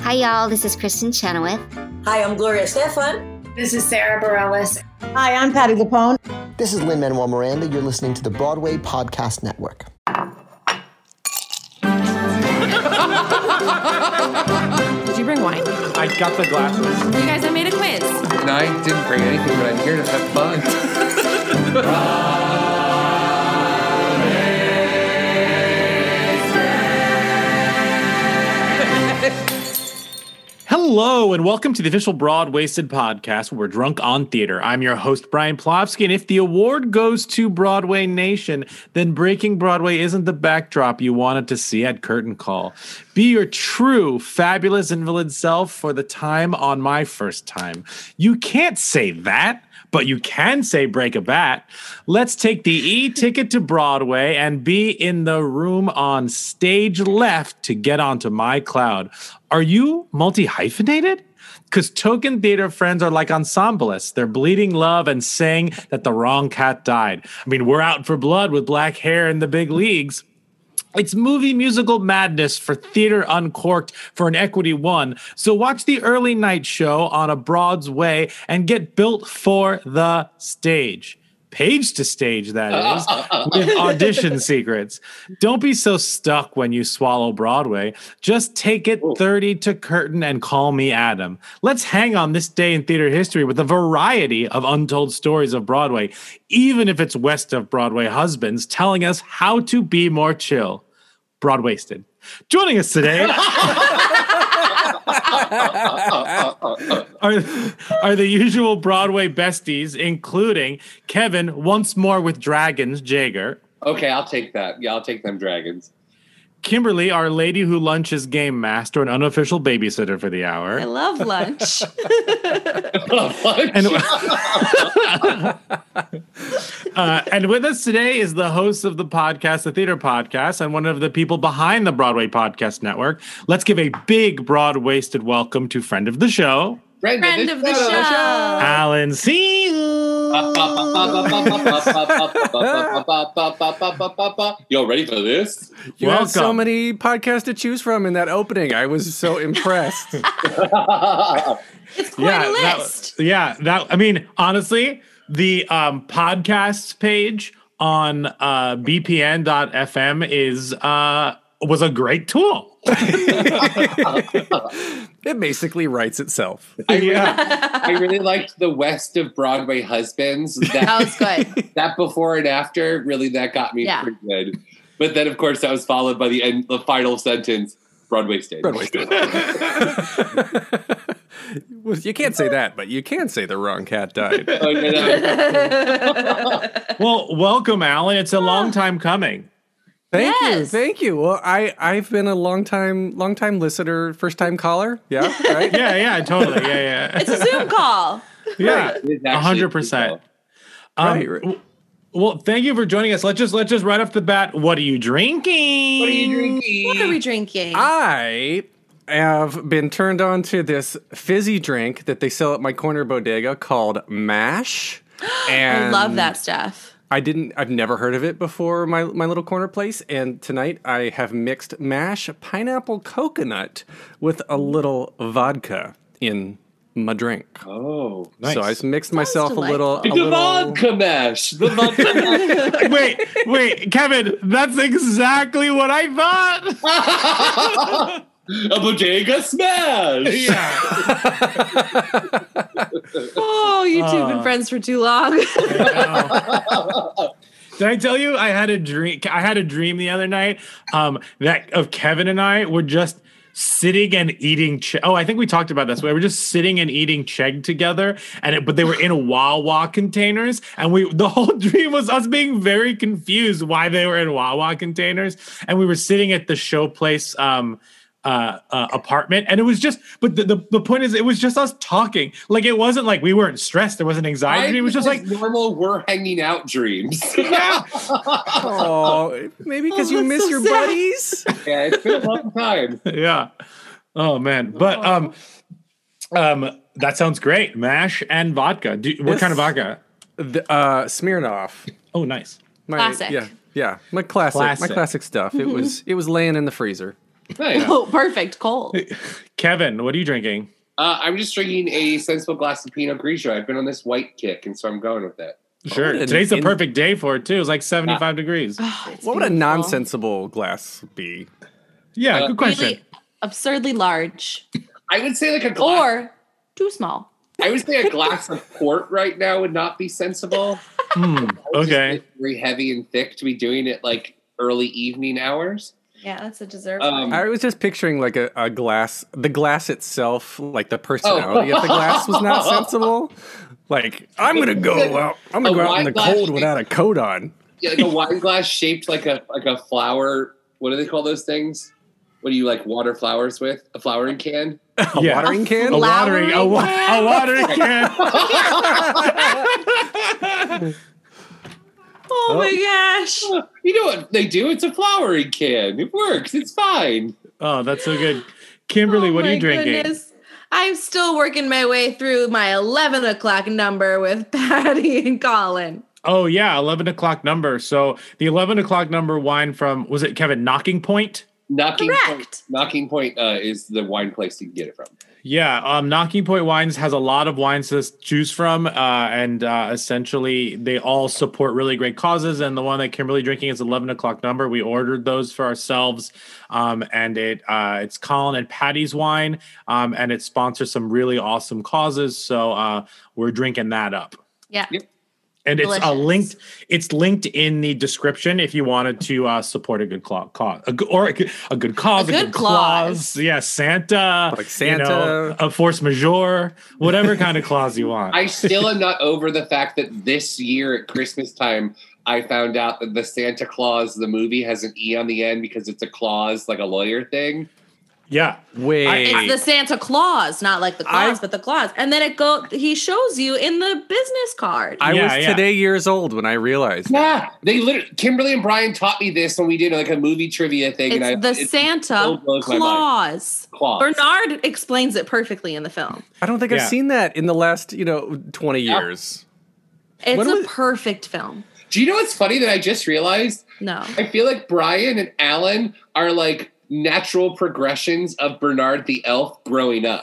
Hi, y'all. This is Kristen Chenoweth. Hi, I'm Gloria Stefan. This is Sarah Bareilles. Hi, I'm Patti LuPone. This is Lin-Manuel Miranda. You're listening to the Broadway Podcast Network. Did you bring wine? I got the glasses. You guys, I made a quiz. And I didn't bring anything, but I'm here to have fun. Hello, and welcome to the official Broad Wasted podcast, where we're drunk on theater. I'm your host, Brian Plofsky, and if the award goes to Broadway Nation, then Breaking Broadway isn't the backdrop you wanted to see at Curtain Call. Be your true, fabulous invalid self for the time on my first time. You can't say that, but you can say break a bat. Let's take the e-ticket to Broadway and be in the room on stage left to get onto my cloud. Are you multi-hyphenated? Because token theater friends are like ensemblists. They're bleeding love and saying that the wrong cat died. I mean, we're out for blood with black hair in the big leagues. It's movie musical madness for Theater Uncorked for an Equity One. So watch the early night show on a Broad's Way and get built for the stage. Page to stage, that is, with audition secrets. Don't be so stuck when you swallow Broadway. Just take it 30 to curtain and call me Adam. Let's hang on this day in theater history with a variety of untold stories of Broadway, even if it's west of Broadway husbands telling us how to be more chill. Broadwasted. Joining us today are the usual Broadway besties, including Kevin, once more with dragons, Jager. Okay, I'll take that. Yeah, I'll take them dragons. Kimberly, our lady who lunches game master and unofficial babysitter for the hour. I love lunch. And with us today is the host of the podcast, the Theater Podcast, and one of the people behind the Broadway Podcast Network. Let's give a big, broad-waisted welcome to friend of the show. Friend of the show. Alan C. Yo, ready for this? You had so many podcasts to choose from in that opening. I was so impressed. It's quite a list. I mean, honestly, the podcasts page on bpn.fm was a great tool. It basically writes itself. I really liked the West of Broadway husbands. That was good. That before and after, really, that got me pretty good. But then, of course, that was followed by the final sentence, Broadway Stage. Well, you can't say that, but you can say the wrong cat died. Well, welcome, Alan. It's a long time coming. Thank you. Well, I've been a long time listener, first time caller. Yeah, right. yeah, totally. Yeah. It's a Zoom call. Yeah, 100%. Right. Well, thank you for joining us. Let's just right off the bat. What are you drinking? What are we drinking? I have been turned on to this fizzy drink that they sell at my corner bodega called Mash. And I love that stuff. I've never heard of it before my little corner place, and tonight I have mixed Mash pineapple coconut with a little vodka in my drink. Oh, nice. So I just mixed myself a little vodka mash. The vodka mash. Wait, Kevin, that's exactly what I thought. A bodega smash. Yeah. Oh, you two have been friends for too long. Did I tell you I had a dream? I had a dream the other night that of Kevin and I were just sitting and eating. I think we talked about this. We were just sitting and eating cheg together, but they were in Wawa containers, and the whole dream was us being very confused why they were in Wawa containers, and we were sitting at the Showplace apartment, and it was just, but the point is, it was just us talking. Like, it wasn't like we weren't stressed, there wasn't anxiety. It was just like normal we're hanging out dreams. Yeah. Oh, maybe because you miss your buddies. Yeah, it's been a long time. Yeah. Oh man. But that sounds great. Mash and vodka. What kind of vodka? Smirnoff. Oh, nice. Classic. Yeah. My classic stuff. It was laying in the freezer. Nice. Oh, perfect. Cold. Kevin, what are you drinking? I'm just drinking a sensible glass of Pinot Grigio. I've been on this white kick, and so I'm going with that. Sure. Today's the perfect day for it, too. It's like 75 degrees. Oh, What would a nonsensible glass be? Yeah, good question. Really absurdly large. I would say like a glass. Or too small. I would say a glass of port right now would not be sensible. Okay. It's very heavy and thick to be doing it like early evening hours. Yeah, that's a dessert. I was just picturing like a glass, the glass itself, like the personality of the glass was not sensible. Like, I'm going to go out in the cold without a coat on. Yeah, like a wine glass shaped like a flower. What do they call those things? What do you like water flowers with? A flowering can? A watering can? A watering can. Oh my gosh. You know what they do? It's a flowering can. It works. It's fine. Oh, that's so good. Kimberly, what are you drinking? Goodness. I'm still working my way through my 11 o'clock number with Patty and Colin. Oh, yeah, 11 o'clock number. So the 11 o'clock number wine from, was it Kevin, Knocking Point? Knocking Correct. Point is the wine place you can get it from. Yeah, Knocking Point Wines has a lot of wines to choose from, and essentially they all support really great causes. And the one that Kimberly drinking is 11 o'clock number. We ordered those for ourselves, and it's Colin and Patty's wine, and it sponsors some really awesome causes. So we're drinking that up. Yeah. Yep. And it's Delicious. It's linked in the description if you wanted to support a good cause, a good clause. Yeah, Santa, Like Santa. a force majeure, whatever kind of clause you want. I still am not over the fact that this year at Christmas time, I found out that the Santa Claus, the movie, has an E on the end because it's a clause, like a lawyer thing. Yeah. Wait. It's the Santa Claus, not like the clause, but the clause. And then he shows you in the business card. I was today years old when I realized. Yeah, they literally. Kimberly and Brian taught me this when we did like a movie trivia thing. It's Santa Claus. Bernard explains it perfectly in the film. I don't think I've seen that in the last 20 years. It's a perfect film. Do you know what's funny that I just realized? No. I feel like Brian and Alan are like natural progressions of Bernard the Elf growing up.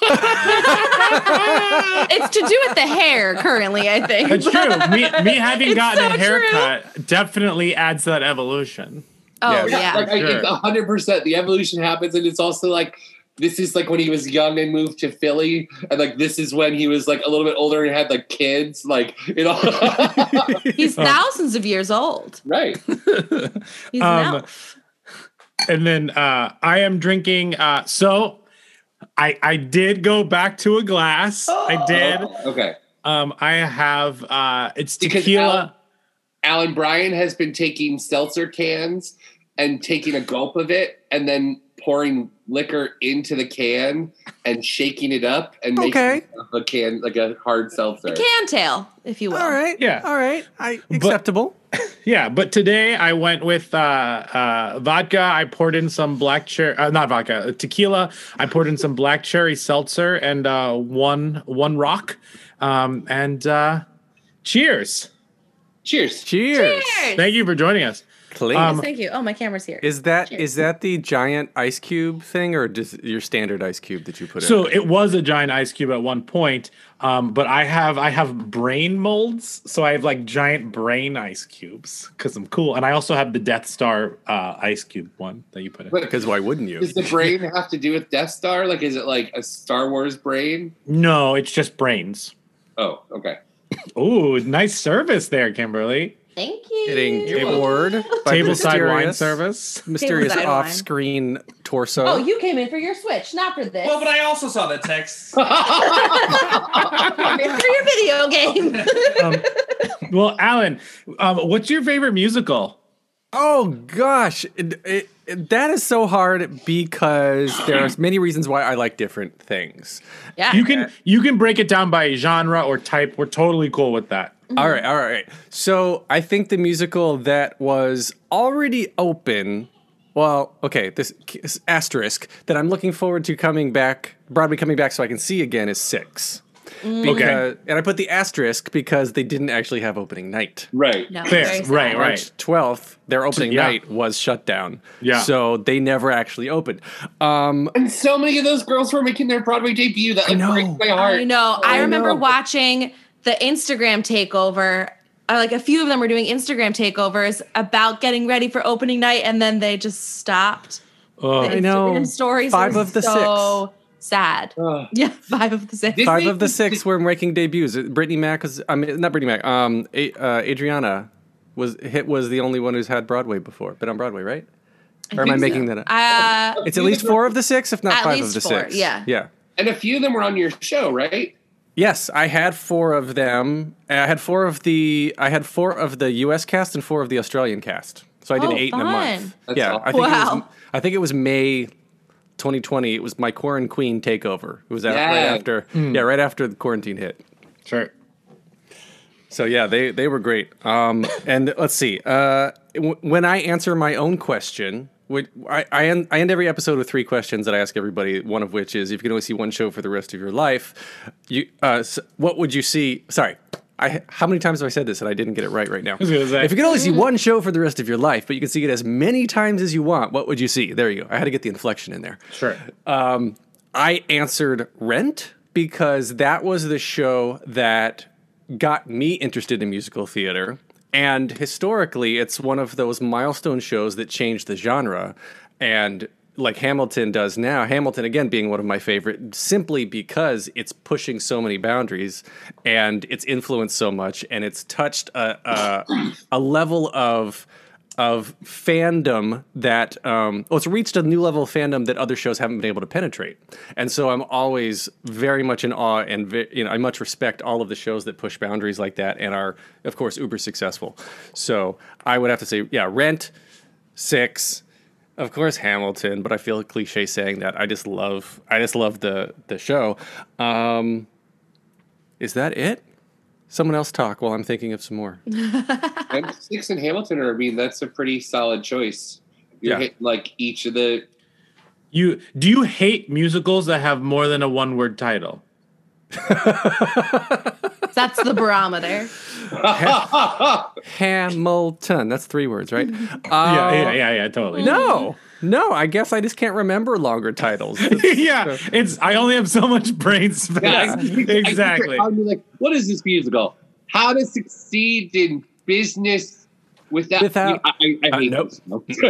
It's to do with the hair currently, I think. It's true. Me having gotten a haircut definitely adds to that evolution. Oh, yeah. Like, it's 100%. The evolution happens, and it's also like, this is like when he was young and moved to Philly, and like this is when he was like a little bit older and had like kids, like He's thousands of years old. Right. He's an elf. And then I am drinking. So I did go back to a glass. I did. Okay. I have it's tequila. Alan Bryan has been taking seltzer cans and taking a gulp of it, and then pouring liquor into the can and shaking it up and making a can like a hard seltzer. A can tail, if you will. All right. Yeah. All right. Acceptable. Yeah, but today I went with vodka. I poured in some black cherry, not vodka, tequila. I poured in some black cherry seltzer and one rock. And cheers. Cheers. Cheers. Thank you for joining us. Clean. Thank you. Oh, my camera's here. Is that the giant ice cube thing, or just your standard ice cube that you put in? So it was a giant ice cube at one point, but I have brain molds, so I have like giant brain ice cubes because I'm cool, and I also have the Death Star ice cube one that you put in. Because why wouldn't you? Does the brain have to do with Death Star? Like, is it like a Star Wars brain? No, it's just brains. Oh, okay. Ooh, nice service there, Kimberly. Thank you. Getting award by Tableside wine mysterious- Service. Mysterious Tableside wine. off-screen torso. Oh, you came in for your Switch, not for this. Well, but I also saw the text. For your video game. Well, Alan, what's your favorite musical? Oh gosh, that is so hard because there's many reasons why I like different things. Yeah. You can break it down by genre or type. We're totally cool with that. All right. So I think the musical that was already open. Well, okay, this asterisk that I'm looking forward to Broadway coming back so I can see again is 6. Okay. And I put the asterisk because they didn't actually have opening night. Right. No, Fair. very sad. Right. March 12th, their opening Yeah. night was shut down. Yeah. So they never actually opened. And so many of those girls were making their Broadway debut. That breaks my heart. I know. I remember know. watching the Instagram takeover. Like a few of them were doing Instagram takeovers about getting ready for opening night, and then they just stopped. Oh, The I know. Instagram stories 5 were of the so sad. Ugh. Yeah, 5 of the 6. Did 5 they- of the 6 were making debuts. Brittany Mac was, not Brittany Mac, Adriana was the only one who's had Broadway before. Been on Broadway, right? Or am I making that up? It's at least 4 of the 6, if not At 5 of least the 4, 6. yeah. Yeah. And a few of them were on your show, right? Yes, I had 4 of them. I had 4 of the US cast and 4 of the Australian cast. So I did 8 in a month. fun. That's Yeah, awesome. I think it was May 2020. It was my Quarantine Queen takeover. It was right after the quarantine hit. sure. So yeah, they were great. And let's see. When I answer my own question, I end every episode with 3 questions that I ask everybody. One of which is, if you can only see one show for the rest of your life, what would you see? Sorry, how many times have I said this and I didn't get it right now? was gonna say. If you could only see one show for the rest of your life, but you can see it as many times as you want, what would you see? There you go. I had to get the inflection in there. Sure. I answered Rent because that was the show that got me interested in musical theater. And historically, it's one of those milestone shows that changed the genre. And like Hamilton does now, Hamilton, again, being one of my favorite, simply because it's pushing so many boundaries and it's influenced so much and it's touched a level of fandom that it's reached a new level of fandom that other shows haven't been able to penetrate. And so I'm always very much in awe and I much respect all of the shows that push boundaries like that and are, of course, uber successful. So I would have to say, yeah, Rent, 6, of course Hamilton, but I feel cliche saying that. I just love the show. Is that it? Someone else talk while I'm thinking of some more. And 6 and Hamilton that's a pretty solid choice. You're hitting like each of the. Do you hate musicals that have more than a one-word title? That's the barometer. Hamilton. That's 3 words, right? Yeah, totally. No, I guess I just can't remember longer titles. Yeah, I only have so much brain space. Yeah, Exactly. I'd be like, what is this musical? How to succeed in business without. I hate nope. this.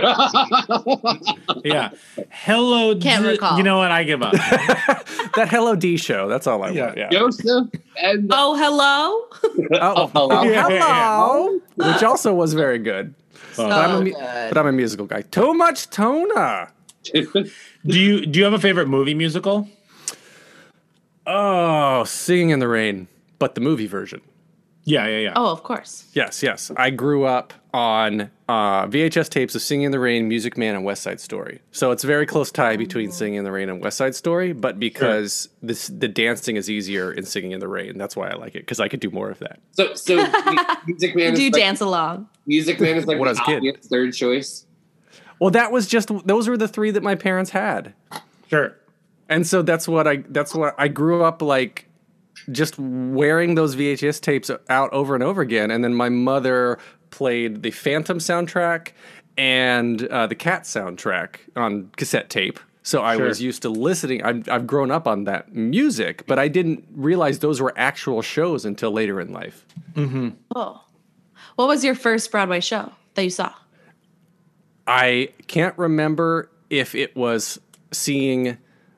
Yeah. Hello. Can't recall. You know what? I give up. That Hello D show. That's all I want. Yeah. Joseph and Oh, hello. Oh, Yeah. hello. Which also was very good. So I'm good. a musical guy. Too much Tona. Do you have a favorite movie musical? Oh, Singing in the Rain, but the movie version. Yeah. Oh, of course. Yes. I grew up on VHS tapes of Singing in the Rain, Music Man, and West Side Story. So it's a very close tie between Singing in the Rain and West Side Story, but because the dancing is easier in Singing in the Rain, that's why I like it, because I could do more of that. So Music Man. Do you is like, dance along? Music Man is like When I the was a kid. obvious third choice. Well, those were the 3 that my parents had. Sure. And so that's what I grew up like, just wearing those VHS tapes out over and over again. And then my mother played the Phantom soundtrack and the Cat soundtrack on cassette tape. So I was used to listening. I've grown up on that music, but I didn't realize those were actual shows until later in life. Mm-hmm. Oh. What was your first Broadway show that you saw? I can't remember if it was seeing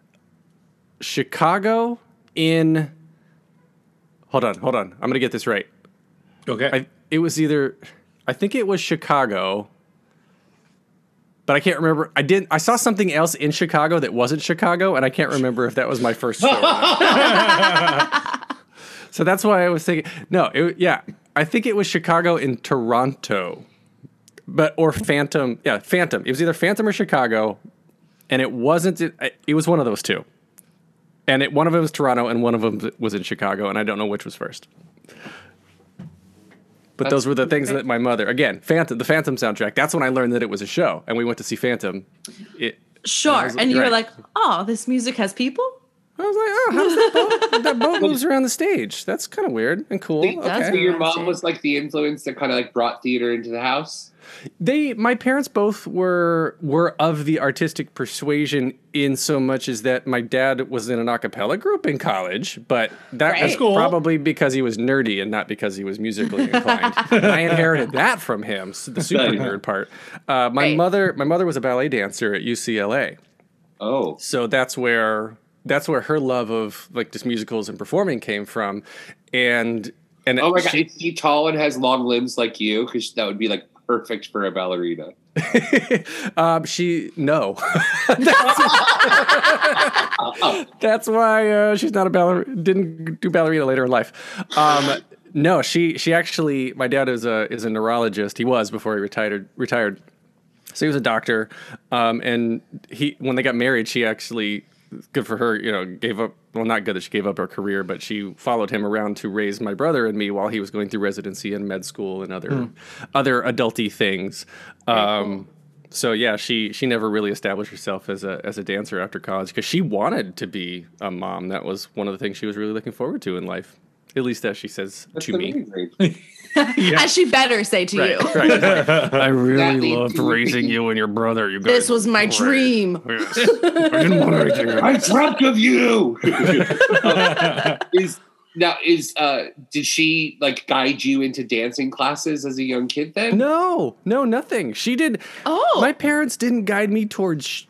Chicago in... Hold on. I'm going to get this right. Okay. I think it was Chicago, but I can't remember. I saw something else in Chicago that wasn't Chicago, and I can't remember if that was my first show or not. So that's why I was thinking, I think it was Chicago in Toronto, or Phantom. Yeah, Phantom. It was either Phantom or Chicago, and it wasn't, it was one of those 2. And one of them was Toronto, and one of them was in Chicago, and I don't know which was first. But those were the things that my mother, again, the Phantom soundtrack, that's when I learned that it was a show, and we went to see Phantom. Sure. And you were right. like, oh, this music has people? I was like, oh, how does that boat moves around the stage? That's kind of weird and cool. So your mom was like the influence that kind of like brought theater into the house? My parents both were of the artistic persuasion in so much as that my dad was in an a cappella group in college, but that was probably because he was nerdy and not because he was musically inclined. I inherited that from him, the super nerd part. My mother was a ballet dancer at UCLA. Oh. So that's where her love of like just musicals and performing came from. And oh my God, is she tall and has long limbs like you? Because that would be like perfect for a ballerina. No. That's why she's not a ballerina. Didn't do ballerina later in life. No, she actually. My dad is a neurologist. He was before he retired. So he was a doctor. And when they got married, she actually, good for her, gave up. Well, not good that she gave up her career, but she followed him around to raise my brother and me while he was going through residency and med school and other adulty things. So yeah, she never really established herself as a dancer after college because she wanted to be a mom. That was one of the things she was really looking forward to in life. At least as she says to me. As she better say to you. Right. I really loved raising you and your brother. You guys this was my dream. Yes. I didn't want anything else. I dreamt of you. Did she like guide you into dancing classes as a young kid then? No, nothing. She did. Oh. My parents didn't guide me towards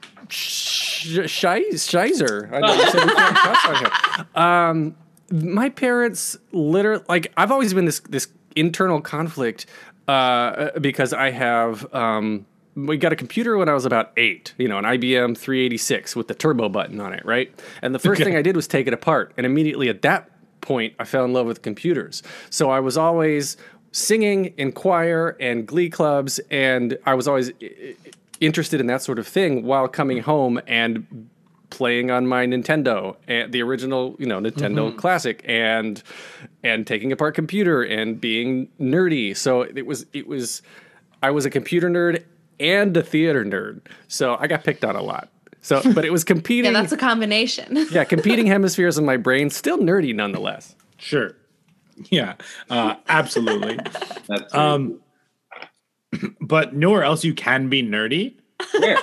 Shizer. I know you said we can't talk about him. My parents literally, like, I've always been this internal conflict because I have, we got a computer when I was about 8, an IBM 386 with the turbo button on it, right? And the first thing I did was take it apart. And immediately at that point, I fell in love with computers. So I was always singing in choir and glee clubs, and I was always interested in that sort of thing while coming home and playing on my Nintendo, and the original, Nintendo Classic, and taking apart computer and being nerdy. So it was I was a computer nerd and a theater nerd. So I got picked on a lot. So, but it was competing. Yeah, that's a combination. Yeah, competing hemispheres in my brain, still nerdy nonetheless. Sure. Yeah, absolutely. But nowhere else you can be nerdy. Where?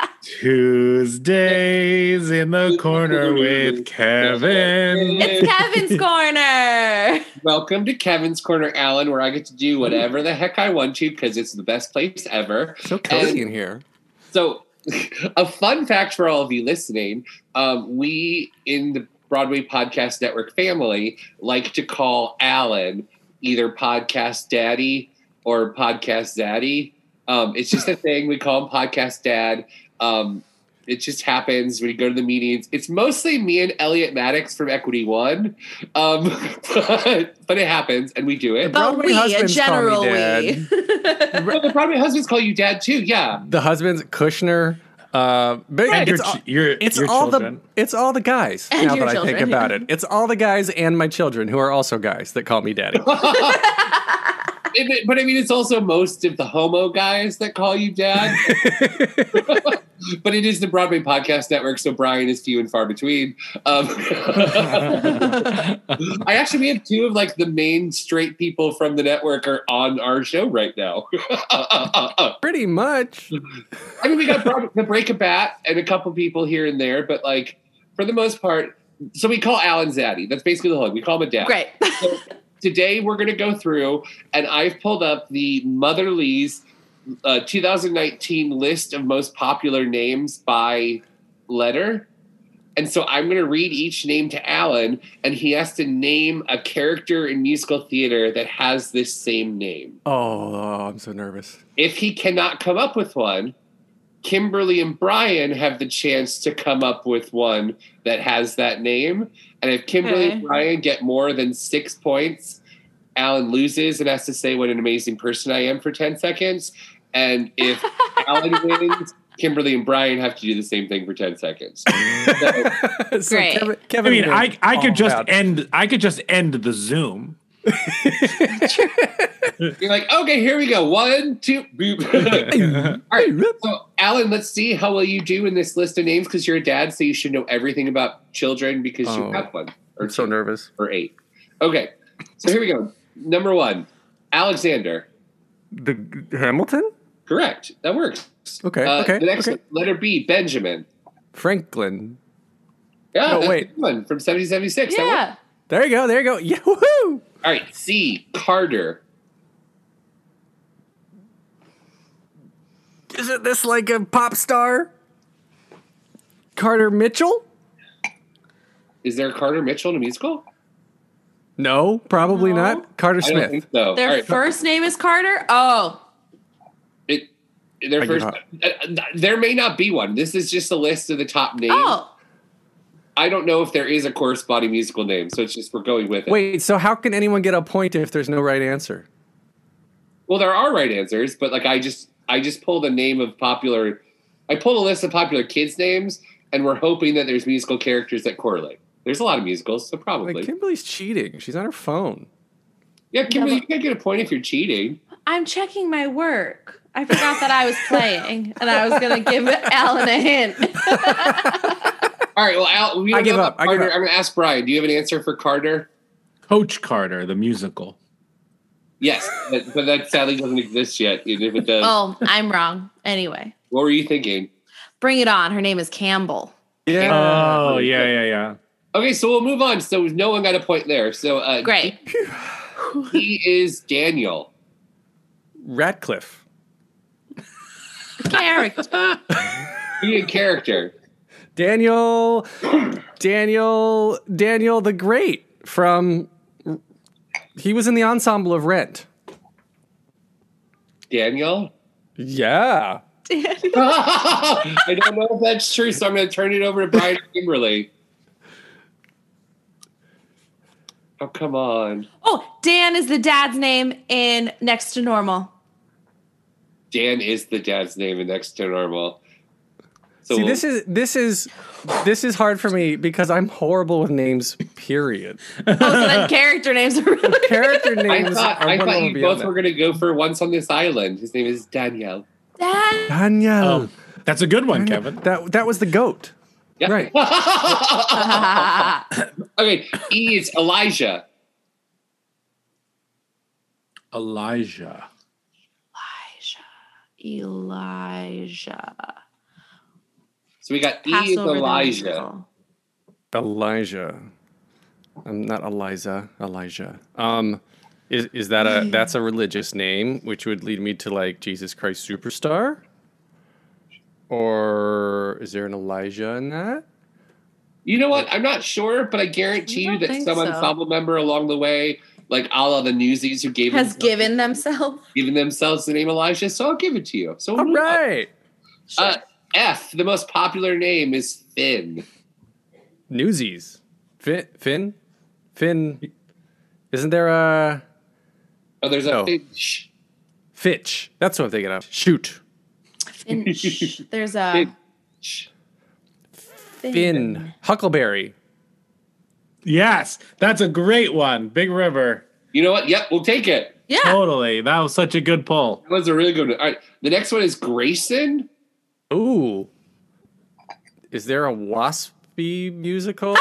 Tuesdays in the corner with Kevin. It's Kevin's Corner. Welcome to Kevin's Corner, Alan, where I get to do whatever the heck I want to because it's the best place ever. So cozy in here. So, a fun fact for all of you listening, we in the Broadway Podcast Network family like to call Alan either Podcast Daddy or Podcast Zaddy. It's just a thing. We call him Podcast Dad. It just happens when you go to the meetings. It's mostly me and Elliot Maddox from Equity One. But it happens and we do it. But we, a general we. Well, the Broadway husbands call you dad too, yeah. The husbands, Kushner, right. It's all the guys. And now your that children, I think about it, it's all the guys and my children who are also guys that call me daddy. But I mean, it's also most of the homo guys that call you dad. But it is the Broadway Podcast Network, so Brian is few and far between. We have 2 of like the main straight people from the network are on our show right now. Pretty much. I mean, we got the Break a Bat and a couple people here and there, but like for the most part, so we call Alan Zaddy. That's basically the whole. We call him a dad. Great. So today we're going to go through, and I've pulled up the Motherly's 2019 list of most popular names by letter. And so I'm going to read each name to Alan, and he has to name a character in musical theater that has this same name. Oh, I'm so nervous. If he cannot come up with one, Kimberly and Brian have the chance to come up with one that has that name. And if Kimberly and Brian get more than 6 points, Alan loses and has to say what an amazing person I am for 10 seconds. And if Alan wins, Kimberly and Brian have to do the same thing for 10 seconds. So, great. Kevin I could just end the Zoom. You're like, okay, here we go. 1, 2, boop. All right. So, Alan, let's see how well you do in this list of names because you're a dad, so you should know everything about children because you have one. I'm so nervous. Or 8. Okay. So here we go. Number 1, Alexander. The Hamilton? Correct. That works. Okay. The next one, letter B, Benjamin. Franklin. Yeah, No, that's wait. a good one from 1776. That Yeah. works. There you go. Yeah, woohoo! All right. C, Carter. Isn't this like a pop star? Carter Mitchell? Is there a Carter Mitchell in a musical? No, probably No. not. Carter I don't think Smith. so. Their All right. first name is Carter? Oh. Their I first. give There may not be one. This is just a list of the top names. Oh. I don't know if there is a corresponding musical name, so it's just we're going with it. Wait, so how can anyone get a point if there's no right answer? Well, there are right answers, but like I just pulled a name of popular. I pulled a list of popular kids' names, and we're hoping that there's musical characters that correlate. There's a lot of musicals, so probably. Like Kimberly's cheating. She's on her phone. Yeah, Kimberly, you can't get a point if you're cheating. I'm checking my work. I forgot that I was playing, and I was going to give Alan a hint. All right, well, Al, we don't I give know up. about Carter. I'm going to ask Brian. Do you have an answer for Carter? Coach Carter, the musical. Yes, but that sadly doesn't exist yet. And if it does, Oh, I'm wrong. Anyway, what were you thinking? bring it on. Her name is Campbell. Yeah. Oh, yeah. Okay, so we'll move on. So no one got a point there. So Great. he is Daniel. Ratcliffe. Character. Be a character. Daniel the Great from. He was in the ensemble of Rent. Daniel? Yeah. I don't know if that's true, so I'm going to turn it over to Brian Kimberly. Oh, come on. Oh, Dan is the dad's name in Next to Normal. Dan is the dad's name in Next to Normal. So See, this is hard for me because I'm horrible with names. Period. Oh, so then character names are really Character I names. thought are one level you beyond both were going to go for Once on This Island. His name is Daniel. Dad. Daniel. Oh, that's a good one, Kevin. That was the goat. Yeah. Right. Okay, E is Elijah. Elijah. Elijah. So we got E is Passover the Elijah. musical. Elijah. I'm not Eliza. Elijah. Is that that's a religious name, which would lead me to like Jesus Christ Superstar? Or is there an Elijah in that? You know what? I'm not sure, but I guarantee I you don't that think some so. ensemble member along the way, like a la the Newsies who gave Has themselves- given themselves. given themselves the name Elijah, so I'll give it to you. So we'll All move on. right. F, the most popular name is Finn. Newsies. Finn. Isn't there a Oh, there's a No. Finch. Fitch? That's what I'm thinking of. Shoot. Finch. There's a Finch. Finn. Huckleberry. Yes, that's a great one. Big River. You know what? Yep, we'll take it. Yeah. Totally. That was such a good pull. That was a really good one. All right, the next one is Grayson. Ooh. Is there a waspy musical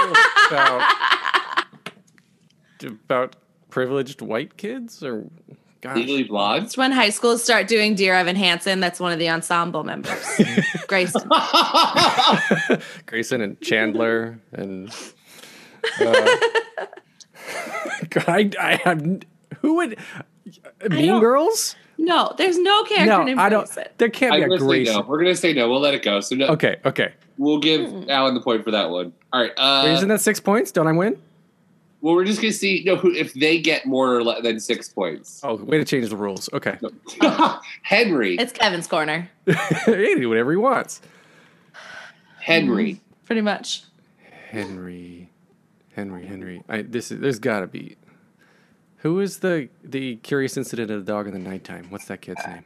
about privileged white kids or gosh. Legally Blonde. It's when high schools start doing Dear Evan Hansen. That's one of the ensemble members. Grayson. Grayson and Chandler and I have who would Mean don't- Girls? No, there's no character No, named I don't. Grayson. There can't be I'm a gonna say Grayson. no. We're gonna say no. We'll let it go. So no, Okay. we'll give Alan the point for that one. All right. Wait, isn't that 6 points? Don't I win? Well, we're just gonna see if they get more or than 6 points. Oh, way to change the rules. Okay. Henry. It's Kevin's corner, He can do whatever he wants. Henry. pretty much. Henry. There's got to be. Who is the Curious Incident of the Dog in the Nighttime? What's that kid's name?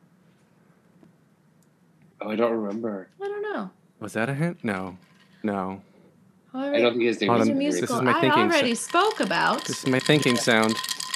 Oh, I don't remember. I don't know. Was that a hint? No. I don't think his name Hold is on. Henry. This is Musical my I thinking already spoke about. This is my thinking sound.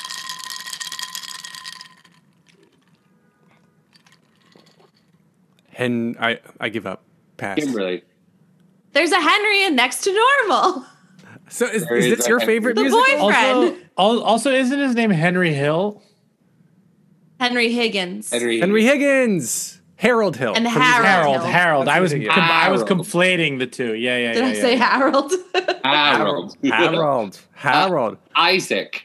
I give up. Pass. Kimberly. There's a Henry in Next to Normal. So is There is this a your Henry. favorite The musical? boyfriend. Also, isn't his name Henry Hill? Henry Higgins. Henry Higgins. Harold Hill. And From Harold. Musical. Harold. I was That's I was Harold. conflating the two. Yeah. Did I say Harold? Harold. Harold. Isaac.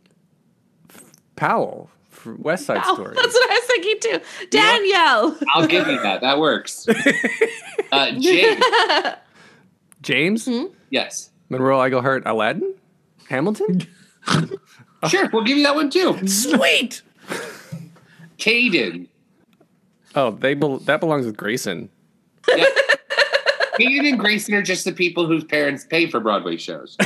Powell. From West Side Oh, Story. that's what I was thinking too. Danielle. I'll give you that. That works. James. James. Yes. Monroe Iglehart. Aladdin. Hamilton. Sure, we'll give you that one too. Sweet. Caden. Oh, that belongs with Grayson. Yeah. Caden and Grayson are just the people whose parents pay for Broadway shows.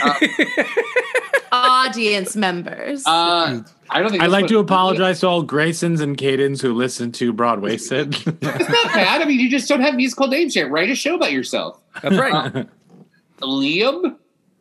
Audience members. I don't think I'd this like one- to apologize to all Graysons and Cadens who listen to Broadway Sid. It's not bad. I mean, you just don't have musical names yet. Write a show about yourself. That's right. Liam.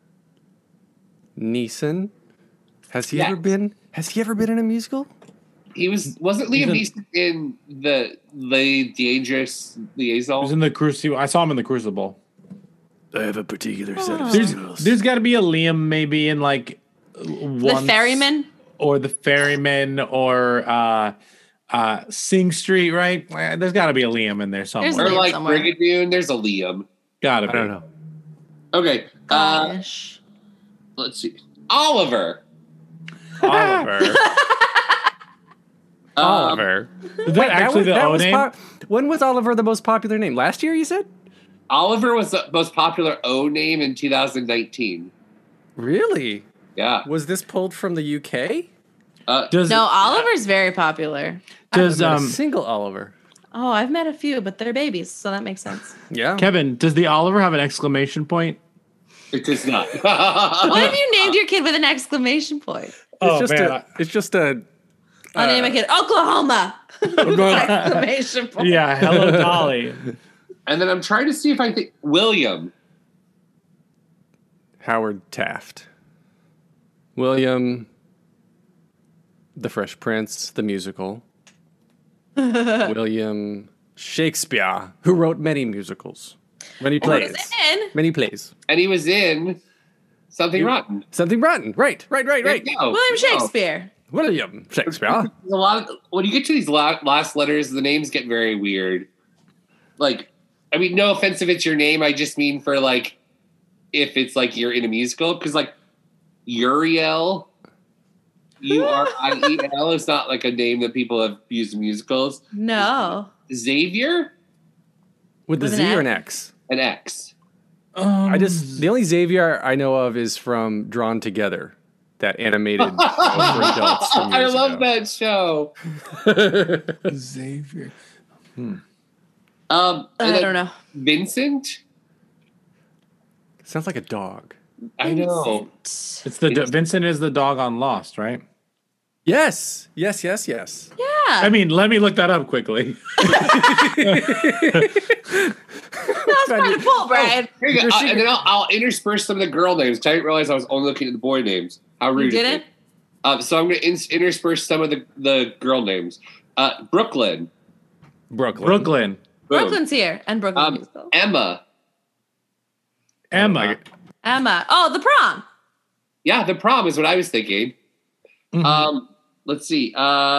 Neeson. Has he Yeah. ever been in a musical? Wasn't Liam Neeson in the Dangerous Liaison? He was in the Crucible. I saw him in the Crucible. I have a particular set of There's got to be a Liam maybe in like the Ferryman. or the Ferryman or Sing Street, right? There's got to be a Liam in there somewhere. There's Or like somewhere. Brigadoon. There's a Liam. Gotta be. I don't know. Okay. Gosh. Let's see. Oliver. Oliver. Oliver. Is that actually the O name? When was Oliver the most popular name? Last year, you said? Oliver was the most popular O name in 2019. Really? Yeah. Was this pulled from the UK? Does No, Oliver's very popular. does I've met a single Oliver. Oh, I've met a few, but they're babies, so that makes sense. Yeah. Kevin, does the Oliver have an exclamation point? It does not. What if you named your kid with an exclamation point? It's just a I'll name my kid Oklahoma. Exclamation point. Yeah, hello Dolly. And then I'm trying to see if I think William. Howard Taft. William, The Fresh Prince, the musical. William Shakespeare, who wrote many musicals. Many plays. in. Many plays. And he was in Something Rotten. Something rotten. Right. There you go. William Shakespeare. William Shakespeare. There's a lot of, when you get to these last letters, the names get very weird. Like, I mean, no offense if it's your name. I just mean for like, if it's like you're in a musical, because like Uriel, Uriel is not like a name that people have used in musicals. No. Xavier, With the With Z an or an X? an X. The only Xavier I know of is from Drawn Together, that animated show for adults. From I years love ago. that show. Xavier. And I then don't know. Vincent. Sounds like a dog. I know. It's the Vincent is the dog on Lost, right? Yes. Yeah. I mean, let me look that up quickly. That's kind of cool, Brian. Here you go. And then I'll intersperse some of the girl names. I didn't realize I was only looking at the boy names. How rude! You is didn't? it? So I'm going to intersperse some of the girl names. Brooklyn. Brooklyn. Boom. Brooklyn's here. And Brooklyn Musical. Emma. Emma. Emma. Oh, the prom. Yeah, the prom is what I was thinking. Mm-hmm. Let's see.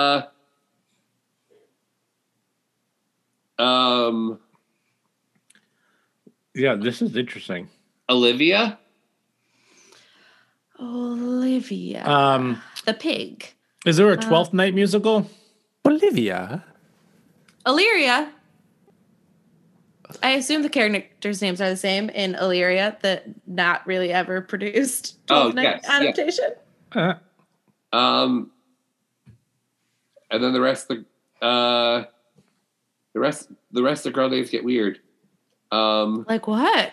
Yeah, this is interesting. Olivia. Olivia. The pig. Is there a 12th Night musical? Olivia. Illyria. I assume the characters' names are the same in Illyria, the not really ever produced 12 night yes, adaptation. And then the rest of the girl names get weird. Like what?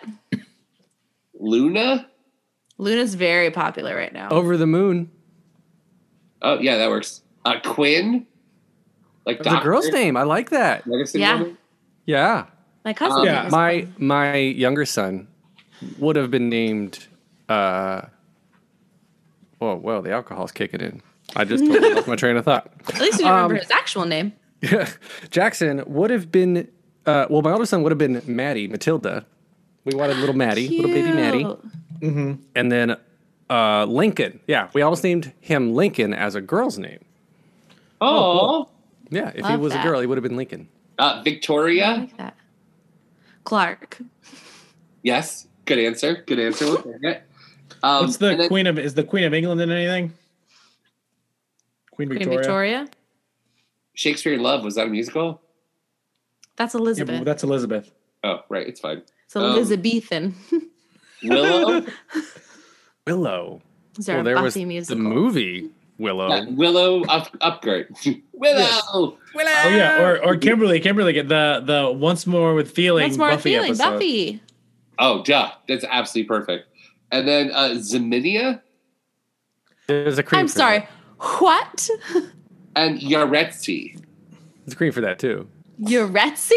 Luna. Luna's very popular right now. Over the Moon. Oh yeah, that works. Quinn. Like That's a girl's name. I like that. Medicine Yeah. woman? Yeah. My cousin. Yeah. was My younger son would have been named the alcohol's kicking in. I just totally lost my train of thought. At least we remember his actual name. Jackson would have been well, my older son would have been Maddie, Matilda. We wanted little Maddie, little baby Maddie. Cute. And then Lincoln. Yeah, we almost named him Lincoln as a girl's name. Oh, Yeah, if he Love was that. a girl, he would have been Lincoln. I Victoria. like that. Clark. Yes, good answer. Good answer. We'll take it. What's the and then- Queen of? Is the Queen of England in anything? Queen Queen Victoria. Victoria. Shakespeare in Love, was that a musical? That's Yeah, Elizabeth. but that's Elizabeth. Oh, right, it's fine. It's Elizabethan. Willow. Willow. Is there a there Buffy was musical? the movie Willow. Yeah, Willow upgrade. Willow. Oh yeah, or Kimberly. Kimberly get the Once More with Feeling That's more Buffy feeling. episode. Buffy. Oh, duh. That's absolutely perfect. And then Zaminia There's a cream. I'm for sorry. that. What? and Yaretsi. There's a cream for that too. Yuretsi?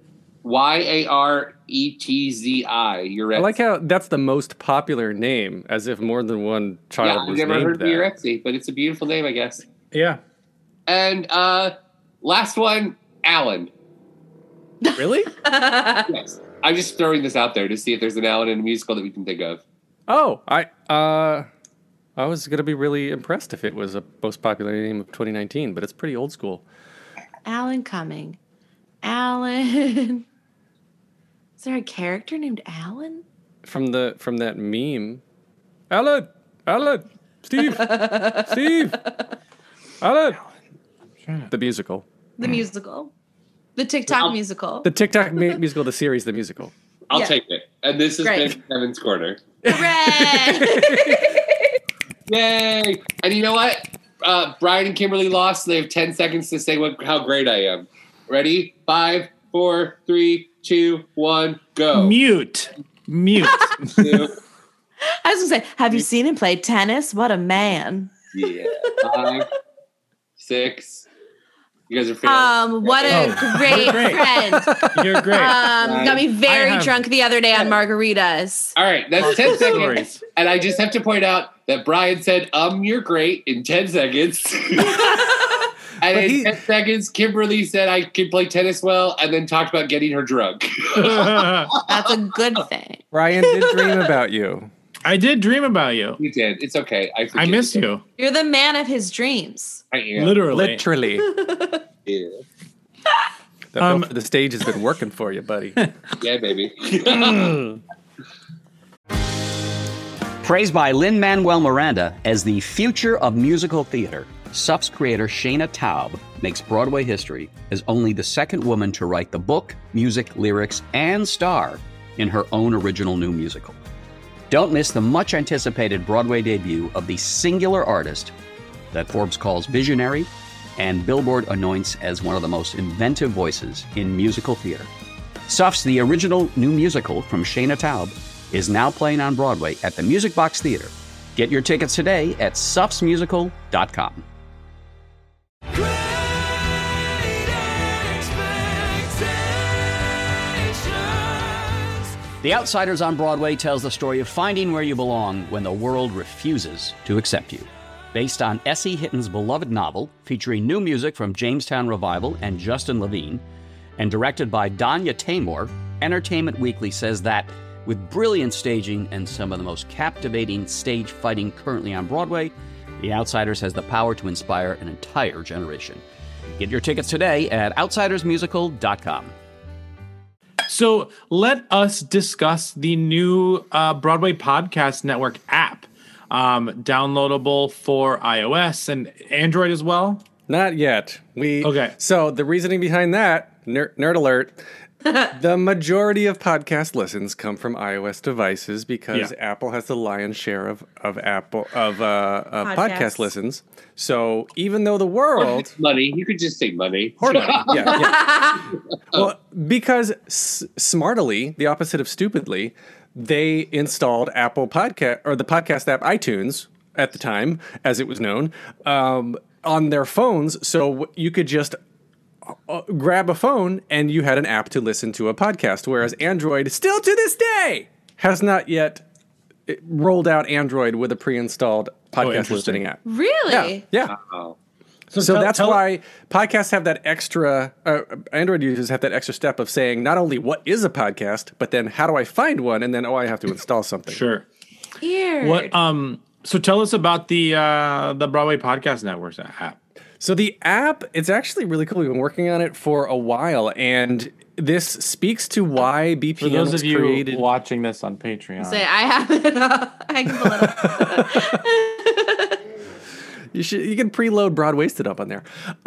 Yaretzi. Yaretsi. I like how that's the most popular name, as if more than one Yeah, child I've was never named heard of that. Yaretsi, but it's a beautiful name, I guess. Yeah. And last one, Alan. Really? Yes. I'm just throwing this out there to see if there's an Alan in a musical that we can think of. Oh, I was gonna be really impressed if it was a most popular name of 2019, but it's pretty old school. Alan Cumming. Alan. Is there a character named Alan? From that meme, Alan, Steve, Alan, the musical, The musical. The TikTok musical. the TikTok musical, the series, the musical. I'll Yeah. take it. And this has Great. been Kevin's Corner. Hooray! Yay! And you know what? Brian and Kimberly lost. They have 10 seconds to say how great I am. Ready? 5, 4, 3, 2, 1, go. Mute. Two. I was gonna say, have you seen him play tennis? What a man. Yeah. 5, 6. You guys are failing. What a Oh, great great. friend. You're great. Got me very I have- drunk the other day on margaritas. All right, that's 10 seconds. Stories. And I just have to point out that Brian said, you're great in 10 seconds. And in 10 seconds, Kimberly said I can play tennis well and then talked about getting her drunk. That's a good thing. Ryan did dream about you. I did dream about you. You did. It's okay. I I forgive miss you. You're the man of his dreams. I am. Literally. Literally, Yeah. that built for the stage has been working for you, buddy. Yeah, baby. Praised by Lin-Manuel Miranda as the future of musical theater, SUF's creator Shayna Taub makes Broadway history as only the second woman to write the book, music, lyrics, and star in her own original new musical. Don't miss the much-anticipated Broadway debut of the singular artist that Forbes calls visionary and Billboard anoints as one of the most inventive voices in musical theater. SUF's The Original New Musical from Shayna Taub is now playing on Broadway at the Music Box Theater. Get your tickets today at sufsmusical.com. The Outsiders on Broadway tells the story of finding where you belong when the world refuses to accept you. Based on S.E. Hitton's beloved novel, featuring new music from Jamestown Revival and Justin Levine, and directed by Danya Taymor, Entertainment Weekly says that with brilliant staging and some of the most captivating stage fighting currently on Broadway, The Outsiders has the power to inspire an entire generation. Get your tickets today at outsidersmusical.com. So let us discuss the new Broadway Podcast Network app, downloadable for iOS and Android as well. Not yet. Okay. So the reasoning behind that, nerd alert, the majority of podcast listens come from iOS devices because Apple has the lion's share of podcast listens. So even though the world Money. You could just say money. or money, yeah. Well, because smartily, the opposite of stupidly, they installed Apple Podcast or the podcast app iTunes at the time, as it was known, on their phones, so you could just grab a phone and you had an app to listen to a podcast, whereas Android, still to this day, has not yet rolled out Android with a pre-installed podcast listening app. Really? Yeah. Oh. So that's why podcasts have that extra, Android users have that extra step of saying not only what is a podcast, but then how do I find one? And then, I have to install something. Sure. Weird. What? So tell us about the Broadway Podcast Network's app. So the app, it's actually really cool. We've been working on it for a while, and this speaks to why BPN For those was of you created. watching this on Patreon. Say I have it. I can pull it up. You can preload Broad Wasted up on there.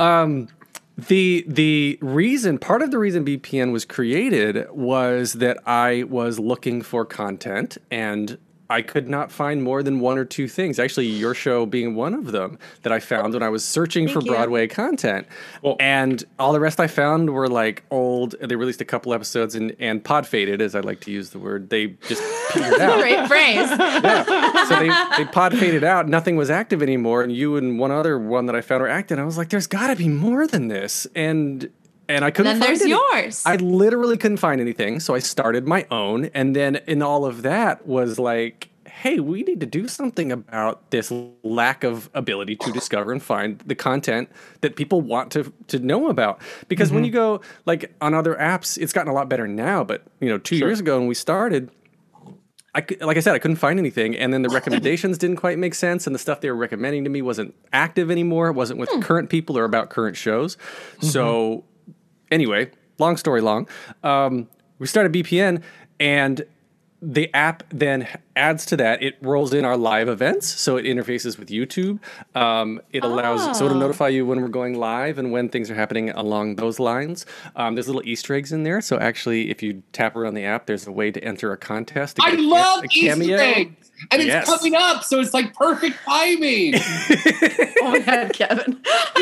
The reason, part of the reason BPN was created was that I was looking for content and I could not find more than one or two things. Actually, your show being one of them that I found when I was searching for Broadway content. Well, and all the rest I found were like old. They released a couple episodes and pod faded, as I like to use the word. They just petered out. Great phrase. Yeah. So they pod faded out. Nothing was active anymore. And you and one other one that I found were active. I was like, there's got to be more than this. And I couldn't then find there's any. yours. I literally couldn't find anything, so I started my own. And then in all of that was like, hey, we need to do something about this lack of ability to discover and find the content that people want to know about. Because when you go like on other apps, it's gotten a lot better now. But 2 years ago when we started, like I said, I couldn't find anything, and then the recommendations didn't quite make sense, and the stuff they were recommending to me wasn't active anymore. It wasn't with current people or about current shows. So anyway, long story long, we started BPN, and the app then adds to that. It rolls in our live events, so it interfaces with YouTube. It allows, so it'll notify you when we're going live and when things are happening along those lines. There's little Easter eggs in there. So actually, if you tap around the app, there's a way to enter a contest. I love Easter eggs, and it's coming up, so it's like perfect timing. Oh my God, Kevin.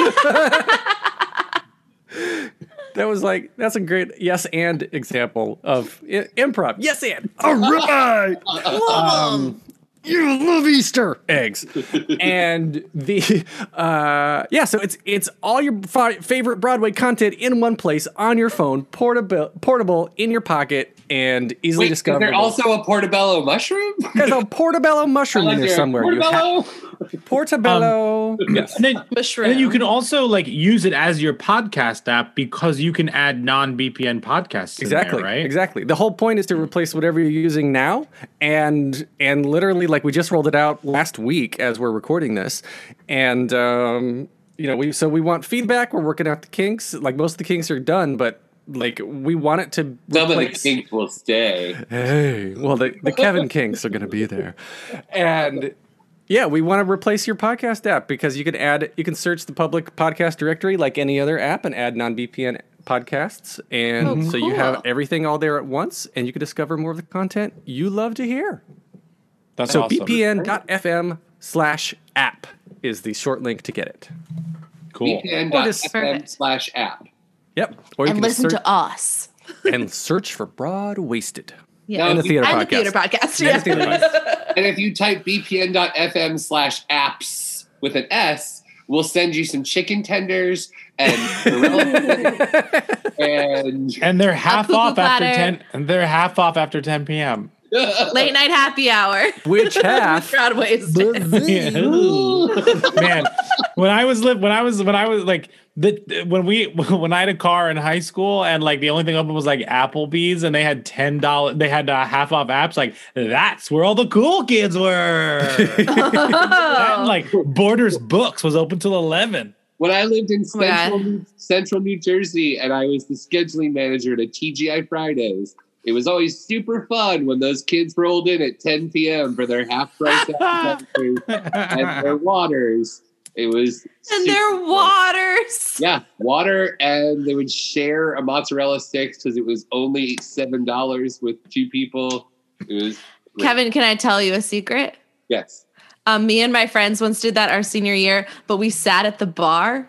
That's a great yes and example of improv. Yes and. All right. You love Easter eggs. And so it's all your favorite Broadway content in one place on your phone, portable in your pocket, and easily discoverable. Is there also a portobello mushroom? There's a portobello mushroom in there somewhere. Portobello? Portobello. Yes. And then you can also use it as your podcast app because you can add non-BPN podcasts Exactly. in there, right? Exactly. The whole point is to replace whatever you're using now, and literally, like, we just rolled it out last week as we're recording this, and we want feedback. We're working out the kinks. Like, most of the kinks are done, but like, we want it to some of the kinks will stay. Hey, well, the Kevin kinks are going to be there, and yeah, we want to replace your podcast app because you can search the public podcast directory like any other app and add non-BPN podcasts, and so you have everything all there at once, and you can discover more of the content you love to hear. That's so awesome. bpn.fm/app is the short link to get it. Cool. bpn.fm/app. Yep. Or you and can listen to us. and search for Broad Wasted. Yeah. And the theater podcast. And the theater podcast. Yeah. And if you type bpn.fm/apps with an S, we'll send you some chicken tenders and and they're half off after 10. And they're half off after 10 p.m. Late night happy hour. Which half? Broad Wasted. Man, when I had a car in high school and like the only thing open was like Applebee's and they had $10, they had half off apps. Like, that's where all the cool kids were. And, like, Borders Books was open till 11. When I lived in central New Jersey and I was the scheduling manager at TGI Fridays, it was always super fun when those kids rolled in at 10 p.m. for their half price appetizers and their waters. It was their waters. Yeah, water, and they would share a mozzarella sticks because it was only $7 with two people. It was great. Kevin, can I tell you a secret? Yes. Me and my friends once did that our senior year, but we sat at the bar.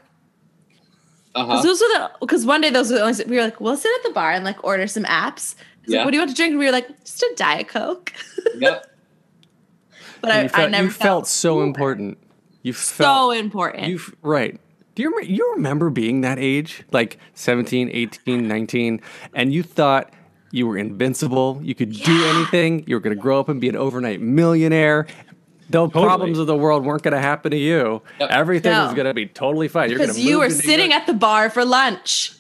Because one day we were like, we'll sit at the bar and like order some apps. Like, what do you want to drink? And we were like, just a Diet Coke. Yep. But I never felt so important. You felt so important. Right. Do you remember being that age? Like 17, 18, 19, and you thought you were invincible. You could do anything. You were going to grow up and be an overnight millionaire. The problems of the world weren't going to happen to you. Yep. Everything No. was going to be totally fine. Because you were sitting at the bar for lunch.